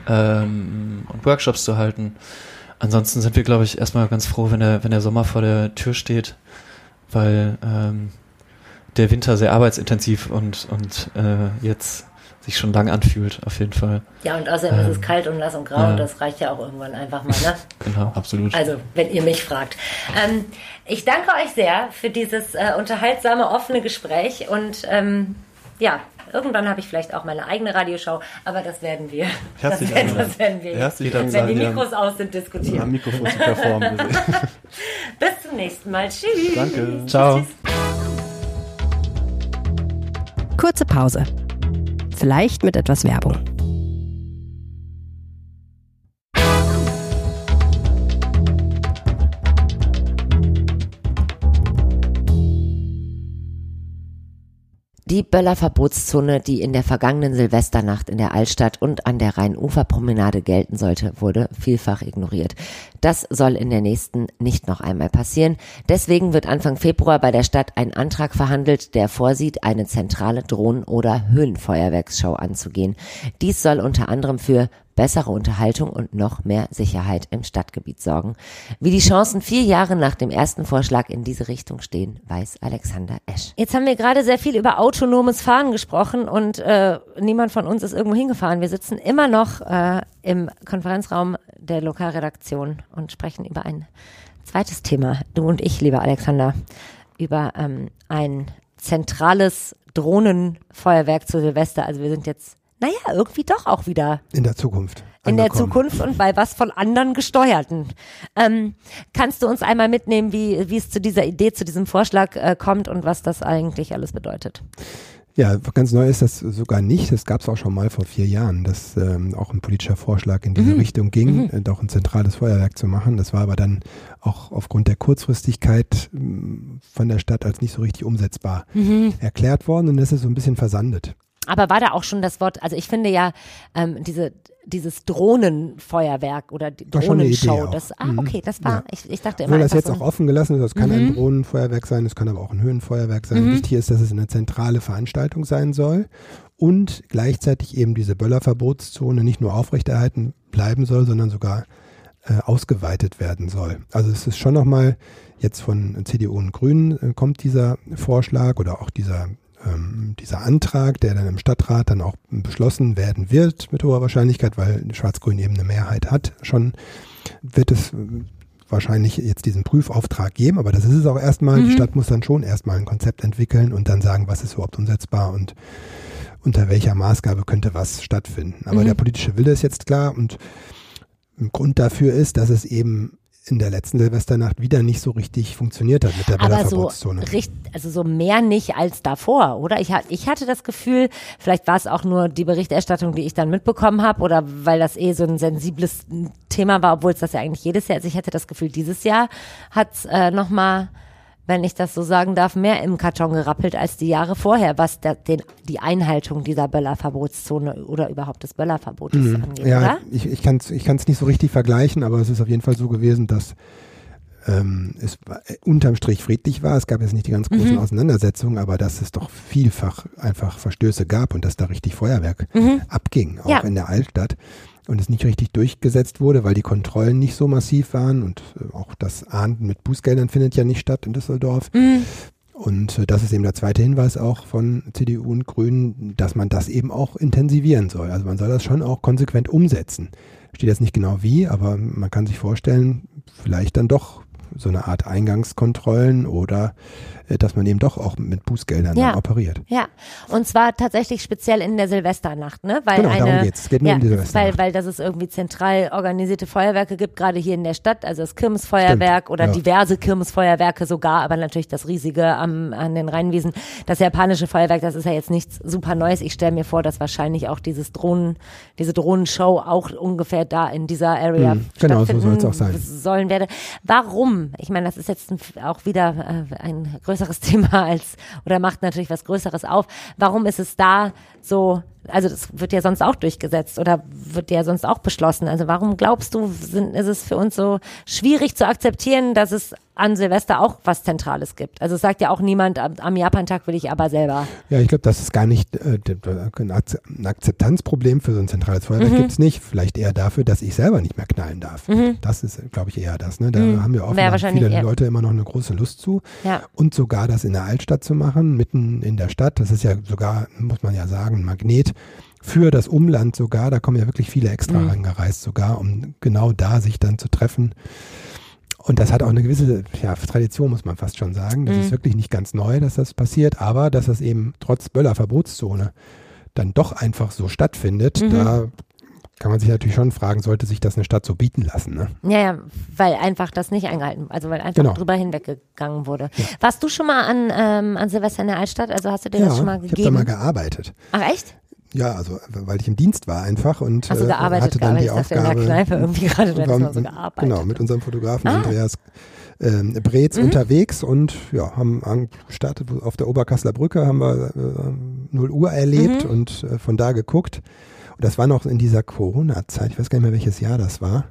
ähm, und Workshops zu halten. Ansonsten sind wir, glaube ich, erstmal ganz froh, wenn der, wenn der Sommer vor der Tür steht, weil ähm, der Winter sehr arbeitsintensiv und, und äh, jetzt sich schon lang anfühlt, auf jeden Fall. Ja, und außerdem ähm, ist es kalt und nass und grau, ja. Das reicht ja auch irgendwann einfach mal, ne? Genau, absolut. Also, wenn ihr mich fragt. Ähm, ich danke euch sehr für dieses äh, unterhaltsame, offene Gespräch und ähm, ja, irgendwann habe ich vielleicht auch meine eigene Radioshow, aber das werden wir, das werden, das werden wir, Herzlich wenn die Mikros aus sind, diskutieren. Ja, Mikrofon zu performen. Bis zum nächsten Mal. Tschüss. Danke. Ciao. Kurze Pause. Vielleicht mit etwas Werbung. Die Böllerverbotszone, die in der vergangenen Silvesternacht in der Altstadt und an der Rheinuferpromenade gelten sollte, wurde vielfach ignoriert. Das soll in der nächsten nicht noch einmal passieren. Deswegen wird Anfang Februar bei der Stadt ein Antrag verhandelt, der vorsieht, eine zentrale Drohnen- oder Höhenfeuerwerksshow anzugehen. Dies soll unter anderem für bessere Unterhaltung und noch mehr Sicherheit im Stadtgebiet sorgen. Wie die Chancen vier Jahre nach dem ersten Vorschlag in diese Richtung stehen, weiß Alexander Esch. Jetzt haben wir gerade sehr viel über autonomes Fahren gesprochen und äh, niemand von uns ist irgendwo hingefahren. Wir sitzen immer noch äh, im Konferenzraum der Lokalredaktion und sprechen über ein zweites Thema. Du und ich, lieber Alexander, über ähm, ein zentrales Drohnenfeuerwerk zu Silvester. Also wir sind jetzt Naja, irgendwie doch auch wieder. In der Zukunft. In der Zukunft und bei was von anderen Gesteuerten. Ähm, kannst du uns einmal mitnehmen, wie, wie es zu dieser Idee, zu diesem Vorschlag äh, kommt und was das eigentlich alles bedeutet? Ja, ganz neu ist das sogar nicht. Das gab es auch schon mal vor vier Jahren, dass ähm, auch ein politischer Vorschlag in diese mhm. Richtung ging, mhm. äh, doch ein zentrales Feuerwerk zu machen. Das war aber dann auch aufgrund der Kurzfristigkeit äh, von der Stadt als nicht so richtig umsetzbar mhm. erklärt worden und das ist so ein bisschen versandet. Aber war da auch schon das Wort, also ich finde ja, ähm, diese, dieses Drohnenfeuerwerk oder die Drohnenshow, das, ah, okay, das war, ja. ich, ich dachte immer. Obwohl das jetzt so auch offen gelassen ist, das kann mhm. ein Drohnenfeuerwerk sein, es kann aber auch ein Höhenfeuerwerk sein. Mhm. Wichtig ist, dass es eine zentrale Veranstaltung sein soll und gleichzeitig eben diese Böllerverbotszone nicht nur aufrechterhalten bleiben soll, sondern sogar äh, ausgeweitet werden soll. Also es ist schon nochmal, jetzt von C D U und Grünen äh, kommt dieser Vorschlag oder auch dieser Ähm, dieser Antrag, der dann im Stadtrat dann auch beschlossen werden wird mit hoher Wahrscheinlichkeit, weil Schwarz-Grün eben eine Mehrheit hat, schon wird es wahrscheinlich jetzt diesen Prüfauftrag geben, aber das ist es auch erstmal. Mhm. Die Stadt muss dann schon erstmal ein Konzept entwickeln und dann sagen, was ist überhaupt umsetzbar und unter welcher Maßgabe könnte was stattfinden. Aber mhm. der politische Wille ist jetzt klar und ein Grund dafür ist, dass es eben in der letzten Silvesternacht wieder nicht so richtig funktioniert hat mit der Böllerverbotszone. Aber so, also so mehr nicht als davor, oder? Ich, ich hatte das Gefühl, vielleicht war es auch nur die Berichterstattung, die ich dann mitbekommen habe, oder weil das eh so ein sensibles Thema war, obwohl es das ja eigentlich jedes Jahr ist. Ich hatte das Gefühl, dieses Jahr hat es äh, nochmal, wenn ich das so sagen darf, mehr im Karton gerappelt als die Jahre vorher, was der, den, die Einhaltung dieser Böllerverbotszone oder überhaupt des Böllerverbotes mhm. angeht, ja, oder? ich, ich kann es ich kann's nicht so richtig vergleichen, aber es ist auf jeden Fall so gewesen, dass ähm, es unterm Strich friedlich war. Es gab jetzt nicht die ganz großen mhm. Auseinandersetzungen, aber dass es doch vielfach einfach Verstöße gab und dass da richtig Feuerwerk mhm. abging, auch ja. in der Altstadt. Und es nicht richtig durchgesetzt wurde, weil die Kontrollen nicht so massiv waren und äh, auch das Ahnden mit Bußgeldern findet ja nicht statt in Düsseldorf. Mhm. Und äh, das ist eben der zweite Hinweis auch von C D U und Grünen, dass man das eben auch intensivieren soll. Also man soll das schon auch konsequent umsetzen. Steht jetzt nicht genau wie, aber man kann sich vorstellen, vielleicht dann doch so eine Art Eingangskontrollen oder äh, dass man eben doch auch mit Bußgeldern ja. dann operiert. Ja, und zwar tatsächlich speziell in der Silvesternacht, ne? Weil genau, eine, darum geht's. Es geht nur ja, um die Silvesternacht. Weil, weil dass es irgendwie zentral organisierte Feuerwerke gibt, gerade hier in der Stadt, also das Kirmesfeuerwerk Stimmt, oder ja. diverse Kirmesfeuerwerke sogar, aber natürlich das riesige am, an den Rheinwiesen. Das japanische Feuerwerk, das ist ja jetzt nichts super Neues. Ich stelle mir vor, dass wahrscheinlich auch dieses Drohnen, diese Drohnenshow auch ungefähr da in dieser Area hm, genau, so soll es auch sein. sollen werde. Warum? Ich meine, das ist jetzt auch wieder äh, ein größeres Thema als, oder macht natürlich was Größeres auf. Warum ist es da so, also das wird ja sonst auch durchgesetzt oder wird ja sonst auch beschlossen. Also warum glaubst du, sind, ist es für uns so schwierig zu akzeptieren, dass es an Silvester auch was Zentrales gibt? Also es sagt ja auch niemand, am Japantag will ich aber selber. Ja, ich glaube, das ist gar nicht äh, ein Akzeptanzproblem für so ein zentrales Feuerwerk, mhm. gibt es nicht. Vielleicht eher dafür, dass ich selber nicht mehr knallen darf. Mhm. Das ist, glaube ich, eher das. Ne? Da mhm. haben wir offenbar viele eher. Leute immer noch eine große Lust zu. Ja. Und sogar das in der Altstadt zu machen, mitten in der Stadt. Das ist ja sogar, muss man ja sagen, ein Magnet für das Umland sogar. Da kommen ja wirklich viele extra mhm. angereist sogar, um genau da sich dann zu treffen. Und das hat auch eine gewisse ja, Tradition, muss man fast schon sagen. Das mhm. ist wirklich nicht ganz neu, dass das passiert, aber dass das eben trotz Böllerverbotszone dann doch einfach so stattfindet, mhm. da kann man sich natürlich schon fragen, sollte sich das eine Stadt so bieten lassen, ne? Ja, ja, weil einfach das nicht eingehalten, also weil einfach genau. drüber hinweggegangen wurde. Ja. Warst du schon mal an, ähm, an Silvester in der Altstadt? Also hast du dir ja, das schon mal gegeben? Ich habe da mal gearbeitet. Ach echt? Ja, also weil ich im Dienst war einfach und also gearbeitet, äh, hatte dann die Aufgabe. In der Kneipe irgendwie gerade dann mal so gearbeitet. Genau, mit unserem Fotografen ah. Andreas ähm, Breetz mhm. unterwegs und ja, haben gestartet auf der Oberkasseler Brücke, haben wir äh, null Uhr erlebt mhm. und äh, von da geguckt. Und das war noch in dieser Corona-Zeit, ich weiß gar nicht mehr, welches Jahr das war.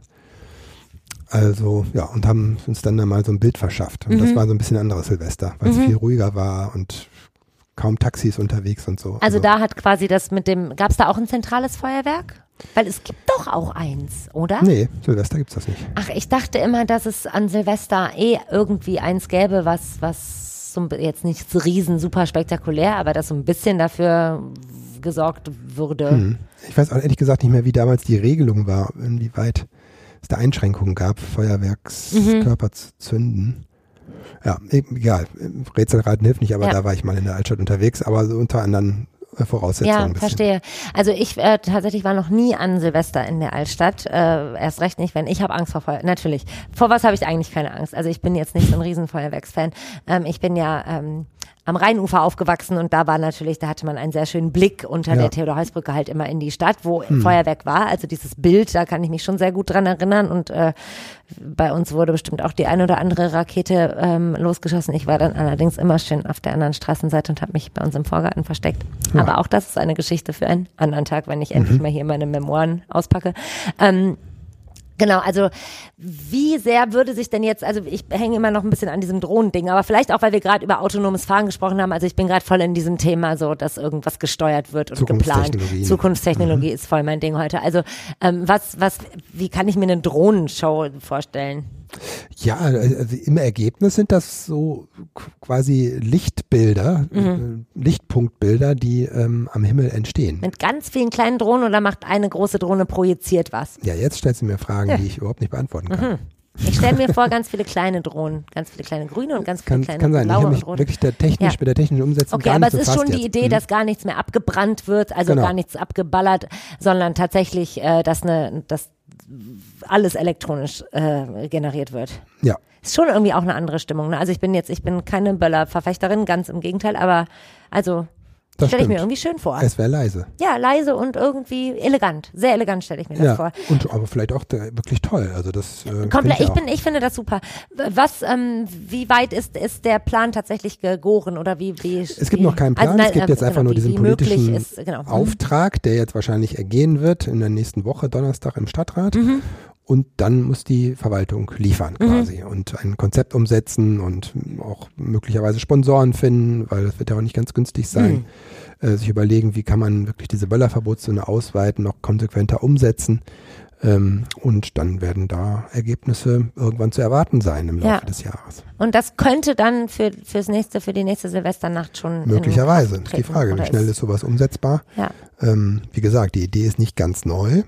Also, ja, und haben uns dann da mal so ein Bild verschafft. Und mhm. das war so ein bisschen anderes Silvester, weil es mhm. viel ruhiger war und kaum Taxis unterwegs und so. Also, also da hat quasi das mit dem, gab es da auch ein zentrales Feuerwerk? Weil es gibt doch auch eins, oder? Nee, Silvester gibt's das nicht. Ach, ich dachte immer, dass es an Silvester eh irgendwie eins gäbe, was, was so, jetzt nicht so riesen super spektakulär, aber das so ein bisschen dafür gesorgt würde. Hm. Ich weiß auch ehrlich gesagt nicht mehr, wie damals die Regelung war, inwieweit es da Einschränkungen gab, Feuerwerkskörper mhm. zu zünden. Ja, egal, Rätselraten hilft nicht, aber ja. da war ich mal in der Altstadt unterwegs, aber so unter anderem Voraussetzungen. Ja, verstehe. Also ich äh, tatsächlich war noch nie an Silvester in der Altstadt. Äh, erst recht nicht, wenn ich habe Angst vor Feuer. Natürlich. Vor was habe ich eigentlich keine Angst? Also ich bin jetzt nicht so ein riesen Feuerwerksfan. Ähm, ich bin ja ähm, am Rheinufer aufgewachsen und da war natürlich, da hatte man einen sehr schönen Blick unter ja. der Theodor-Heuss-Brücke halt immer in die Stadt, wo hm. Feuerwerk war. Also dieses Bild, da kann ich mich schon sehr gut dran erinnern und äh, bei uns wurde bestimmt auch die eine oder andere Rakete ähm, losgeschossen. Ich war dann allerdings immer schön auf der anderen Straßenseite und habe mich bei uns im Vorgarten versteckt. Ja. Aber auch das ist eine Geschichte für einen anderen Tag, wenn ich mhm. endlich mal hier meine Memoiren auspacke. Ähm, Genau, also wie sehr würde sich denn jetzt, also ich hänge immer noch ein bisschen an diesem Drohnending, aber vielleicht auch, weil wir gerade über autonomes Fahren gesprochen haben, also ich bin gerade voll in diesem Thema so, dass irgendwas gesteuert wird und geplant. Zukunftstechnologie mhm. ist voll mein Ding heute. Also ähm, was, was, wie kann ich mir eine Drohnenshow vorstellen? Ja, also im Ergebnis sind das so quasi Lichtbilder, mhm. äh, Lichtpunktbilder, die ähm, am Himmel entstehen. Mit ganz vielen kleinen Drohnen oder macht eine große Drohne projiziert was? Ja, jetzt stellst du mir Fragen, ja. die ich überhaupt nicht beantworten kann. Mhm. Ich stelle mir vor, ganz viele kleine Drohnen, ganz viele kleine grüne und ganz viele Kann, kleine kann sein. Ich blaue habe und mich rote. wirklich der technisch, Ja. mit der technischen Umsetzung Okay, gar aber nicht es ist befasst schon die jetzt. Idee, Mhm. dass gar nichts mehr abgebrannt wird, also Genau. gar nichts abgeballert, sondern tatsächlich, äh, dass eine, dass alles elektronisch äh, generiert wird. Ja, Ist schon irgendwie auch eine andere Stimmung. Ne? Also ich bin jetzt, ich bin keine Böller-Verfechterin, ganz im Gegenteil, aber also das stelle ich mir stimmt. irgendwie schön vor. Es wäre leise. Ja, leise und irgendwie elegant. Sehr elegant stelle ich mir das Ja, vor. und aber vielleicht auch der, wirklich toll. Also das äh, Komplett, find ich auch. bin, ich finde das super. Was, ähm, wie weit ist, ist der Plan tatsächlich gegoren oder wie, wie? Es gibt noch keinen Plan, es gibt jetzt einfach nur diesen politischen ist, genau. Auftrag, der jetzt wahrscheinlich ergehen wird in der nächsten Woche, Donnerstag im Stadtrat. Mhm. Und dann muss die Verwaltung liefern quasi und ein Konzept umsetzen und auch möglicherweise Sponsoren finden, weil das wird ja auch nicht ganz günstig sein. Mhm. Äh, sich überlegen, wie kann man wirklich diese Böllerverbotszone ausweiten, noch konsequenter umsetzen. Ähm, und dann werden da Ergebnisse irgendwann zu erwarten sein im Laufe Ja. des Jahres. Und das könnte dann für fürs nächste, für die nächste Silvesternacht schon in Möglicherweise. Kraft Das ist die treten, Frage, oder wie schnell ist sowas umsetzbar? Ja. Ähm, wie gesagt, die Idee ist nicht ganz neu.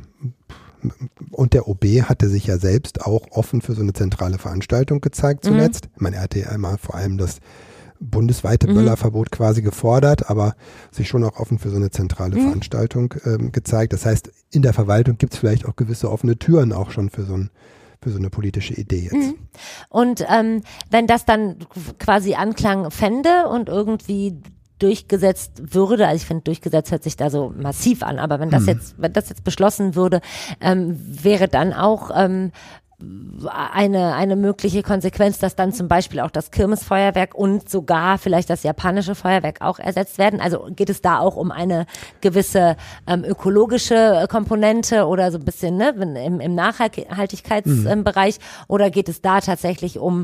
Und der O B hatte sich ja selbst auch offen für so eine zentrale Veranstaltung gezeigt zuletzt. Mhm. Ich meine, er hatte ja einmal vor allem das bundesweite mhm. Böllerverbot quasi gefordert, aber sich schon auch offen für so eine zentrale mhm. Veranstaltung ähm, gezeigt. Das heißt, in der Verwaltung gibt es vielleicht auch gewisse offene Türen auch schon für so ein für so eine politische Idee jetzt. Mhm. Und ähm, wenn das dann quasi Anklang fände und irgendwie durchgesetzt würde, also ich finde, durchgesetzt hört sich da so massiv an, aber wenn das mhm. jetzt, wenn das jetzt beschlossen würde, ähm, wäre dann auch ähm, eine eine mögliche Konsequenz, dass dann zum Beispiel auch das Kirmesfeuerwerk und sogar vielleicht das japanische Feuerwerk auch ersetzt werden. Also geht es da auch um eine gewisse ähm, ökologische Komponente oder so ein bisschen ne, im, im Nachhaltigkeitsbereich mhm. oder geht es da tatsächlich um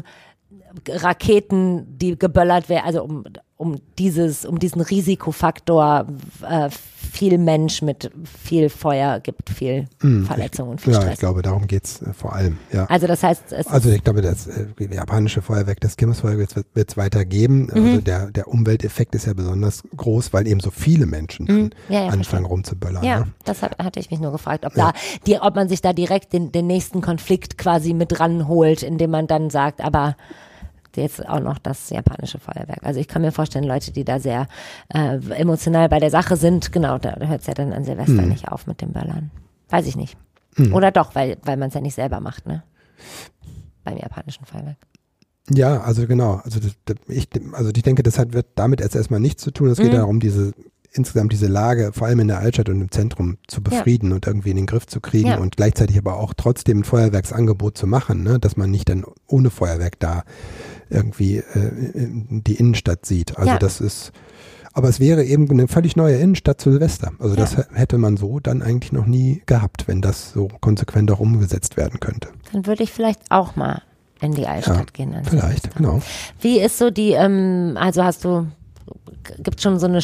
Raketen, die geböllert werden, also um um dieses, um diesen Risikofaktor äh, viel Mensch mit viel Feuer gibt, viel mm, Verletzungen und viel ja, Stress. Ja, ich glaube, darum geht's äh, vor allem. Ja. Also das heißt, es also ich glaube, das äh, japanische Feuerwerk, das Kirmesfeuerwerk wird es weiter geben. Mhm. Also der der Umwelteffekt ist ja besonders groß, weil eben so viele Menschen mhm. ja, ja, anfangen verstehe. rumzuböllern. Ja, ne? das hat, hatte ich mich nur gefragt, ob ja. da die, ob man sich da direkt den, den nächsten Konflikt quasi mit ranholt, indem man dann sagt, aber jetzt auch noch das japanische Feuerwerk. Also ich kann mir vorstellen, Leute, die da sehr äh, emotional bei der Sache sind, genau, da hört es ja dann an Silvester hm. nicht auf mit dem Böllern. Weiß ich nicht. Hm. Oder doch, weil, weil man es ja nicht selber macht, ne? Beim japanischen Feuerwerk. Ja, also genau. Also das, das, ich, also ich denke, das hat wird damit jetzt erstmal nichts zu tun. Es geht mhm. darum, diese insgesamt diese Lage, vor allem in der Altstadt und im Zentrum, zu befrieden ja. und irgendwie in den Griff zu kriegen ja. und gleichzeitig aber auch trotzdem ein Feuerwerksangebot zu machen, ne? Dass man nicht dann ohne Feuerwerk da irgendwie äh, die Innenstadt sieht. Also ja. das ist, aber es wäre eben eine völlig neue Innenstadt zu Silvester. Also ja. das hätte man so dann eigentlich noch nie gehabt, wenn das so konsequent auch umgesetzt werden könnte. Dann würde ich vielleicht auch mal in die Altstadt ja, gehen. Vielleicht, Silvester. Genau. Wie ist so die, ähm, also hast du, gibt es schon so eine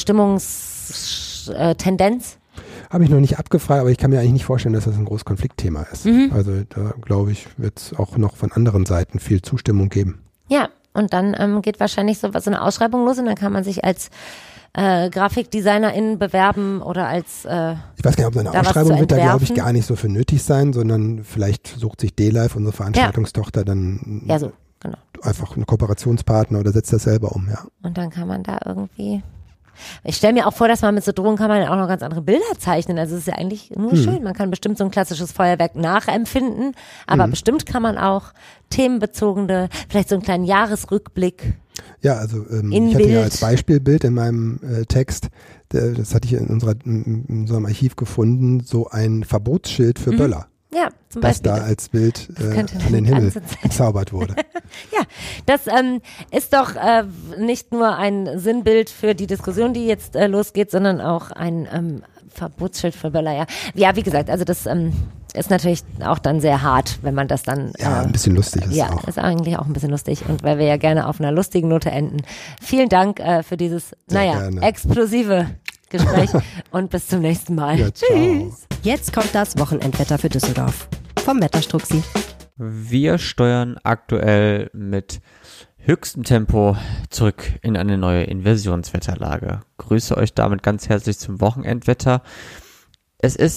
Stimmungstendenz? Habe ich noch nicht abgefragt, aber ich kann mir eigentlich nicht vorstellen, dass das ein großes Konfliktthema ist. Mhm. Also da glaube ich, wird es auch noch von anderen Seiten viel Zustimmung geben. Ja, und dann ähm, geht wahrscheinlich so, so eine Ausschreibung los und dann kann man sich als äh, GrafikdesignerInnen bewerben oder als äh, ich weiß gar nicht, ob so eine Ausschreibung wird da, glaube ich, gar nicht so für nötig sein, sondern vielleicht sucht sich D-Live, unsere Veranstaltungstochter, ja. dann ja, so, genau. einfach einen Kooperationspartner oder setzt das selber um, ja. Und dann kann man da irgendwie... Ich stelle mir auch vor, dass man mit so Drohnen kann man auch noch ganz andere Bilder zeichnen. Also es ist ja eigentlich nur mhm. schön. Man kann bestimmt so ein klassisches Feuerwerk nachempfinden, aber mhm. bestimmt kann man auch themenbezogene, vielleicht so einen kleinen Jahresrückblick. Ja, also ähm, ich hatte ja als Beispielbild in meinem äh, Text, der, das hatte ich in, unserer, in, in unserem Archiv gefunden, so ein Verbotsschild für mhm. Böller. Ja, zum das Beispiel. da als Bild äh, an den Himmel gezaubert wurde. Ja, das ähm, ist doch äh, nicht nur ein Sinnbild für die Diskussion, die jetzt äh, losgeht, sondern auch ein ähm, Verbotsschild für Böller. Ja. ja, wie gesagt, also das ähm, ist natürlich auch dann sehr hart, wenn man das dann... Ja, äh, ein bisschen lustig ist ja, auch. Ja, ist eigentlich auch ein bisschen lustig. Und weil wir ja gerne auf einer lustigen Note enden. Vielen Dank äh, für dieses, sehr naja, gerne. explosive Gespräch und bis zum nächsten Mal. Ja, tschüss. Jetzt kommt das Wochenendwetter für Düsseldorf. Vom Wetterstruxi. Wir steuern aktuell mit höchstem Tempo zurück in eine neue Inversionswetterlage. Grüße euch damit ganz herzlich zum Wochenendwetter. Es ist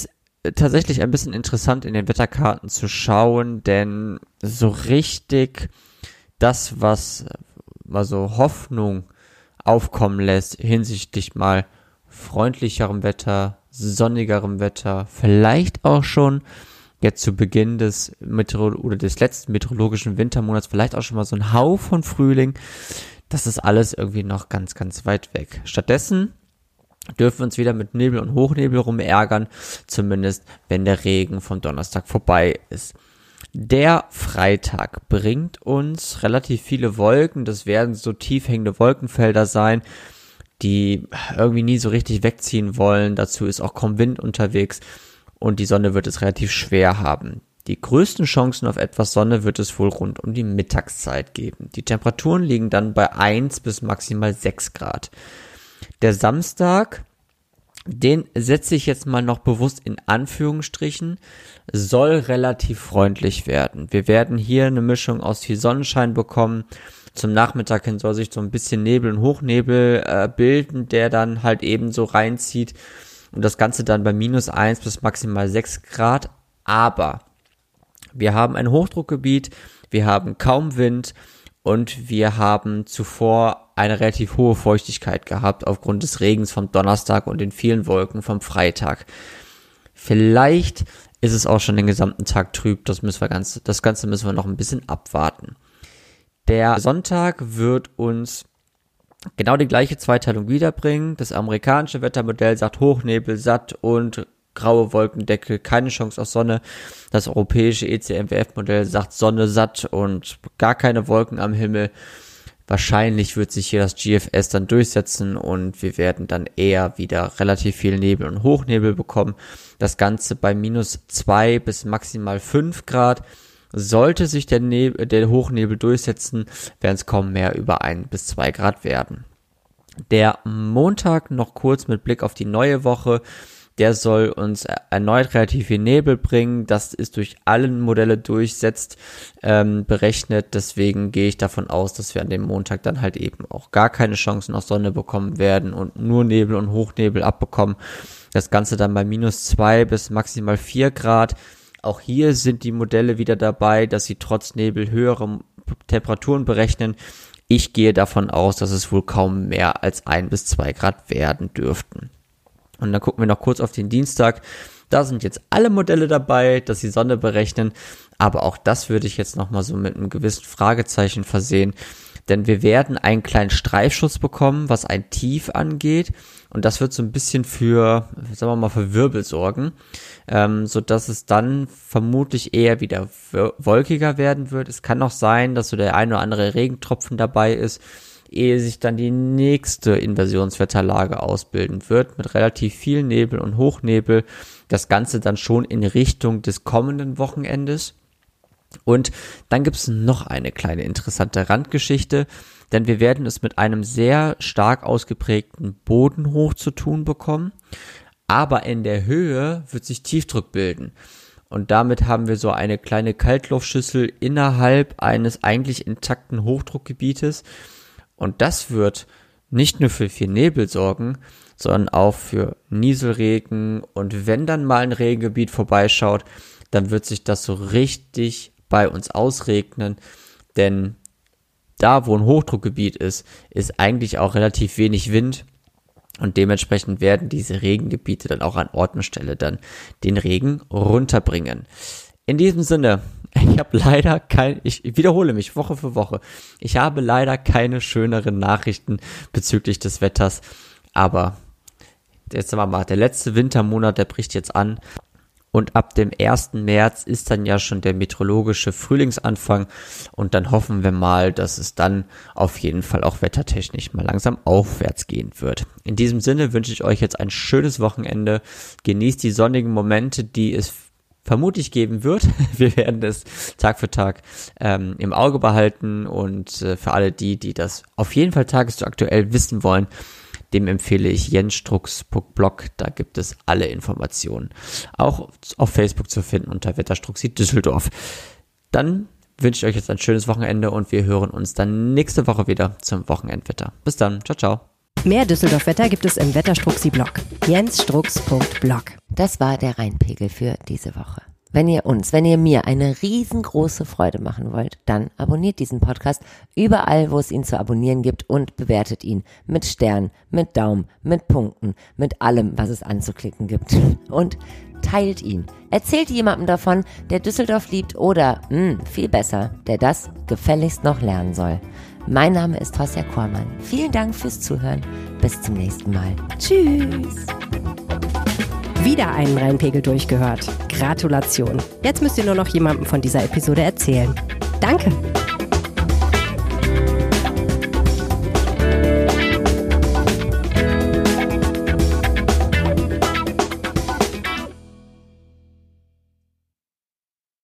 tatsächlich ein bisschen interessant in den Wetterkarten zu schauen, denn so richtig das, was mal so Hoffnung aufkommen lässt hinsichtlich mal freundlicherem Wetter, sonnigerem Wetter, vielleicht auch schon jetzt zu Beginn des Meteor- oder des letzten meteorologischen Wintermonats, vielleicht auch schon mal so ein Hauch von Frühling, das ist alles irgendwie noch ganz, ganz weit weg. Stattdessen dürfen wir uns wieder mit Nebel und Hochnebel rumärgern, zumindest wenn der Regen vom Donnerstag vorbei ist. Der Freitag bringt uns relativ viele Wolken, das werden so tief hängende Wolkenfelder sein, die irgendwie nie so richtig wegziehen wollen, dazu ist auch kaum Wind unterwegs und die Sonne wird es relativ schwer haben. Die größten Chancen auf etwas Sonne wird es wohl rund um die Mittagszeit geben. Die Temperaturen liegen dann bei eins bis maximal sechs Grad. Der Samstag, den setze ich jetzt mal noch bewusst in Anführungsstrichen, soll relativ freundlich werden. Wir werden hier eine Mischung aus viel Sonnenschein bekommen. Zum Nachmittag hin soll sich so ein bisschen Nebel und Hochnebel äh, bilden, der dann halt eben so reinzieht. Und das Ganze dann bei minus eins bis maximal sechs Grad. Aber wir haben ein Hochdruckgebiet, wir haben kaum Wind und wir haben zuvor eine relativ hohe Feuchtigkeit gehabt aufgrund des Regens vom Donnerstag und den vielen Wolken vom Freitag. Vielleicht ist es auch schon den gesamten Tag trüb, das müssen wir ganz, das Ganze müssen wir noch ein bisschen abwarten. Der Sonntag wird uns genau die gleiche Zweiteilung wiederbringen. Das amerikanische Wettermodell sagt Hochnebel, satt und graue Wolkendecke, keine Chance auf Sonne. Das europäische E C M W F-Modell sagt Sonne, satt und gar keine Wolken am Himmel. Wahrscheinlich wird sich hier das G F S dann durchsetzen und wir werden dann eher wieder relativ viel Nebel und Hochnebel bekommen. Das Ganze bei minus zwei bis maximal fünf Grad. Sollte sich der, Nebel, der Hochnebel durchsetzen, werden es kaum mehr über ein bis zwei Grad werden. Der Montag noch kurz mit Blick auf die neue Woche. Der soll uns erneut relativ viel Nebel bringen. Das ist durch alle Modelle durchsetzt, ähm, berechnet. Deswegen gehe ich davon aus, dass wir an dem Montag dann halt eben auch gar keine Chancen auf Sonne bekommen werden und nur Nebel und Hochnebel abbekommen. Das Ganze dann bei minus zwei bis maximal vier Grad. Auch hier sind die Modelle wieder dabei, dass sie trotz Nebel höhere Temperaturen berechnen. Ich gehe davon aus, dass es wohl kaum mehr als ein bis zwei Grad werden dürften. Und dann gucken wir noch kurz auf den Dienstag. Da sind jetzt alle Modelle dabei, dass sie Sonne berechnen. Aber auch das würde ich jetzt nochmal so mit einem gewissen Fragezeichen versehen. Denn wir werden einen kleinen Streifschuss bekommen, was ein Tief angeht. Und das wird so ein bisschen für, sagen wir mal, für Wirbel sorgen. Ähm, sodass es dann vermutlich eher wieder wolkiger werden wird. Es kann auch sein, dass so der ein oder andere Regentropfen dabei ist, ehe sich dann die nächste Inversionswetterlage ausbilden wird, mit relativ viel Nebel und Hochnebel, das Ganze dann schon in Richtung des kommenden Wochenendes. Und dann gibt es noch eine kleine interessante Randgeschichte, denn wir werden es mit einem sehr stark ausgeprägten Bodenhoch zu tun bekommen, aber in der Höhe wird sich Tiefdruck bilden. Und damit haben wir so eine kleine Kaltluftschüssel innerhalb eines eigentlich intakten Hochdruckgebietes. Und das wird nicht nur für viel Nebel sorgen, sondern auch für Nieselregen. Und wenn dann mal ein Regengebiet vorbeischaut, dann wird sich das so richtig bei uns ausregnen. Denn da, wo ein Hochdruckgebiet ist, ist eigentlich auch relativ wenig Wind. Und dementsprechend werden diese Regengebiete dann auch an Ort und Stelle dann den Regen runterbringen. In diesem Sinne, ich habe leider kein, ich wiederhole mich Woche für Woche, ich habe leider keine schöneren Nachrichten bezüglich des Wetters, aber jetzt sagen wir mal, der letzte Wintermonat, der bricht jetzt an und ab dem ersten März ist dann ja schon der meteorologische Frühlingsanfang und dann hoffen wir mal, dass es dann auf jeden Fall auch wettertechnisch mal langsam aufwärts gehen wird. In diesem Sinne wünsche ich euch jetzt ein schönes Wochenende, genießt die sonnigen Momente, die es vermutlich geben wird. Wir werden das Tag für Tag ähm, im Auge behalten und äh, für alle die, die das auf jeden Fall tagesaktuell wissen wollen, dem empfehle ich Jens Strux Blog, da gibt es alle Informationen. Auch auf Facebook zu finden unter Wetterstruxi Düsseldorf. Dann wünsche ich euch jetzt ein schönes Wochenende und wir hören uns dann nächste Woche wieder zum Wochenendwetter. Bis dann, ciao, ciao. Mehr Düsseldorf-Wetter gibt es im Wetterstruxi-Blog. jens strux punkt blog. Das war der Rheinpegel für diese Woche. Wenn ihr uns, wenn ihr mir eine riesengroße Freude machen wollt, dann abonniert diesen Podcast überall, wo es ihn zu abonnieren gibt und bewertet ihn mit Sternen, mit Daumen, mit Punkten, mit allem, was es anzuklicken gibt. Und teilt ihn. Erzählt jemandem davon, der Düsseldorf liebt oder, mh, viel besser, der das gefälligst noch lernen soll. Mein Name ist Tosja Kormann. Vielen Dank fürs Zuhören. Bis zum nächsten Mal. Tschüss. Wieder einen Rheinpegel durchgehört. Gratulation. Jetzt müsst ihr nur noch jemandem von dieser Episode erzählen. Danke.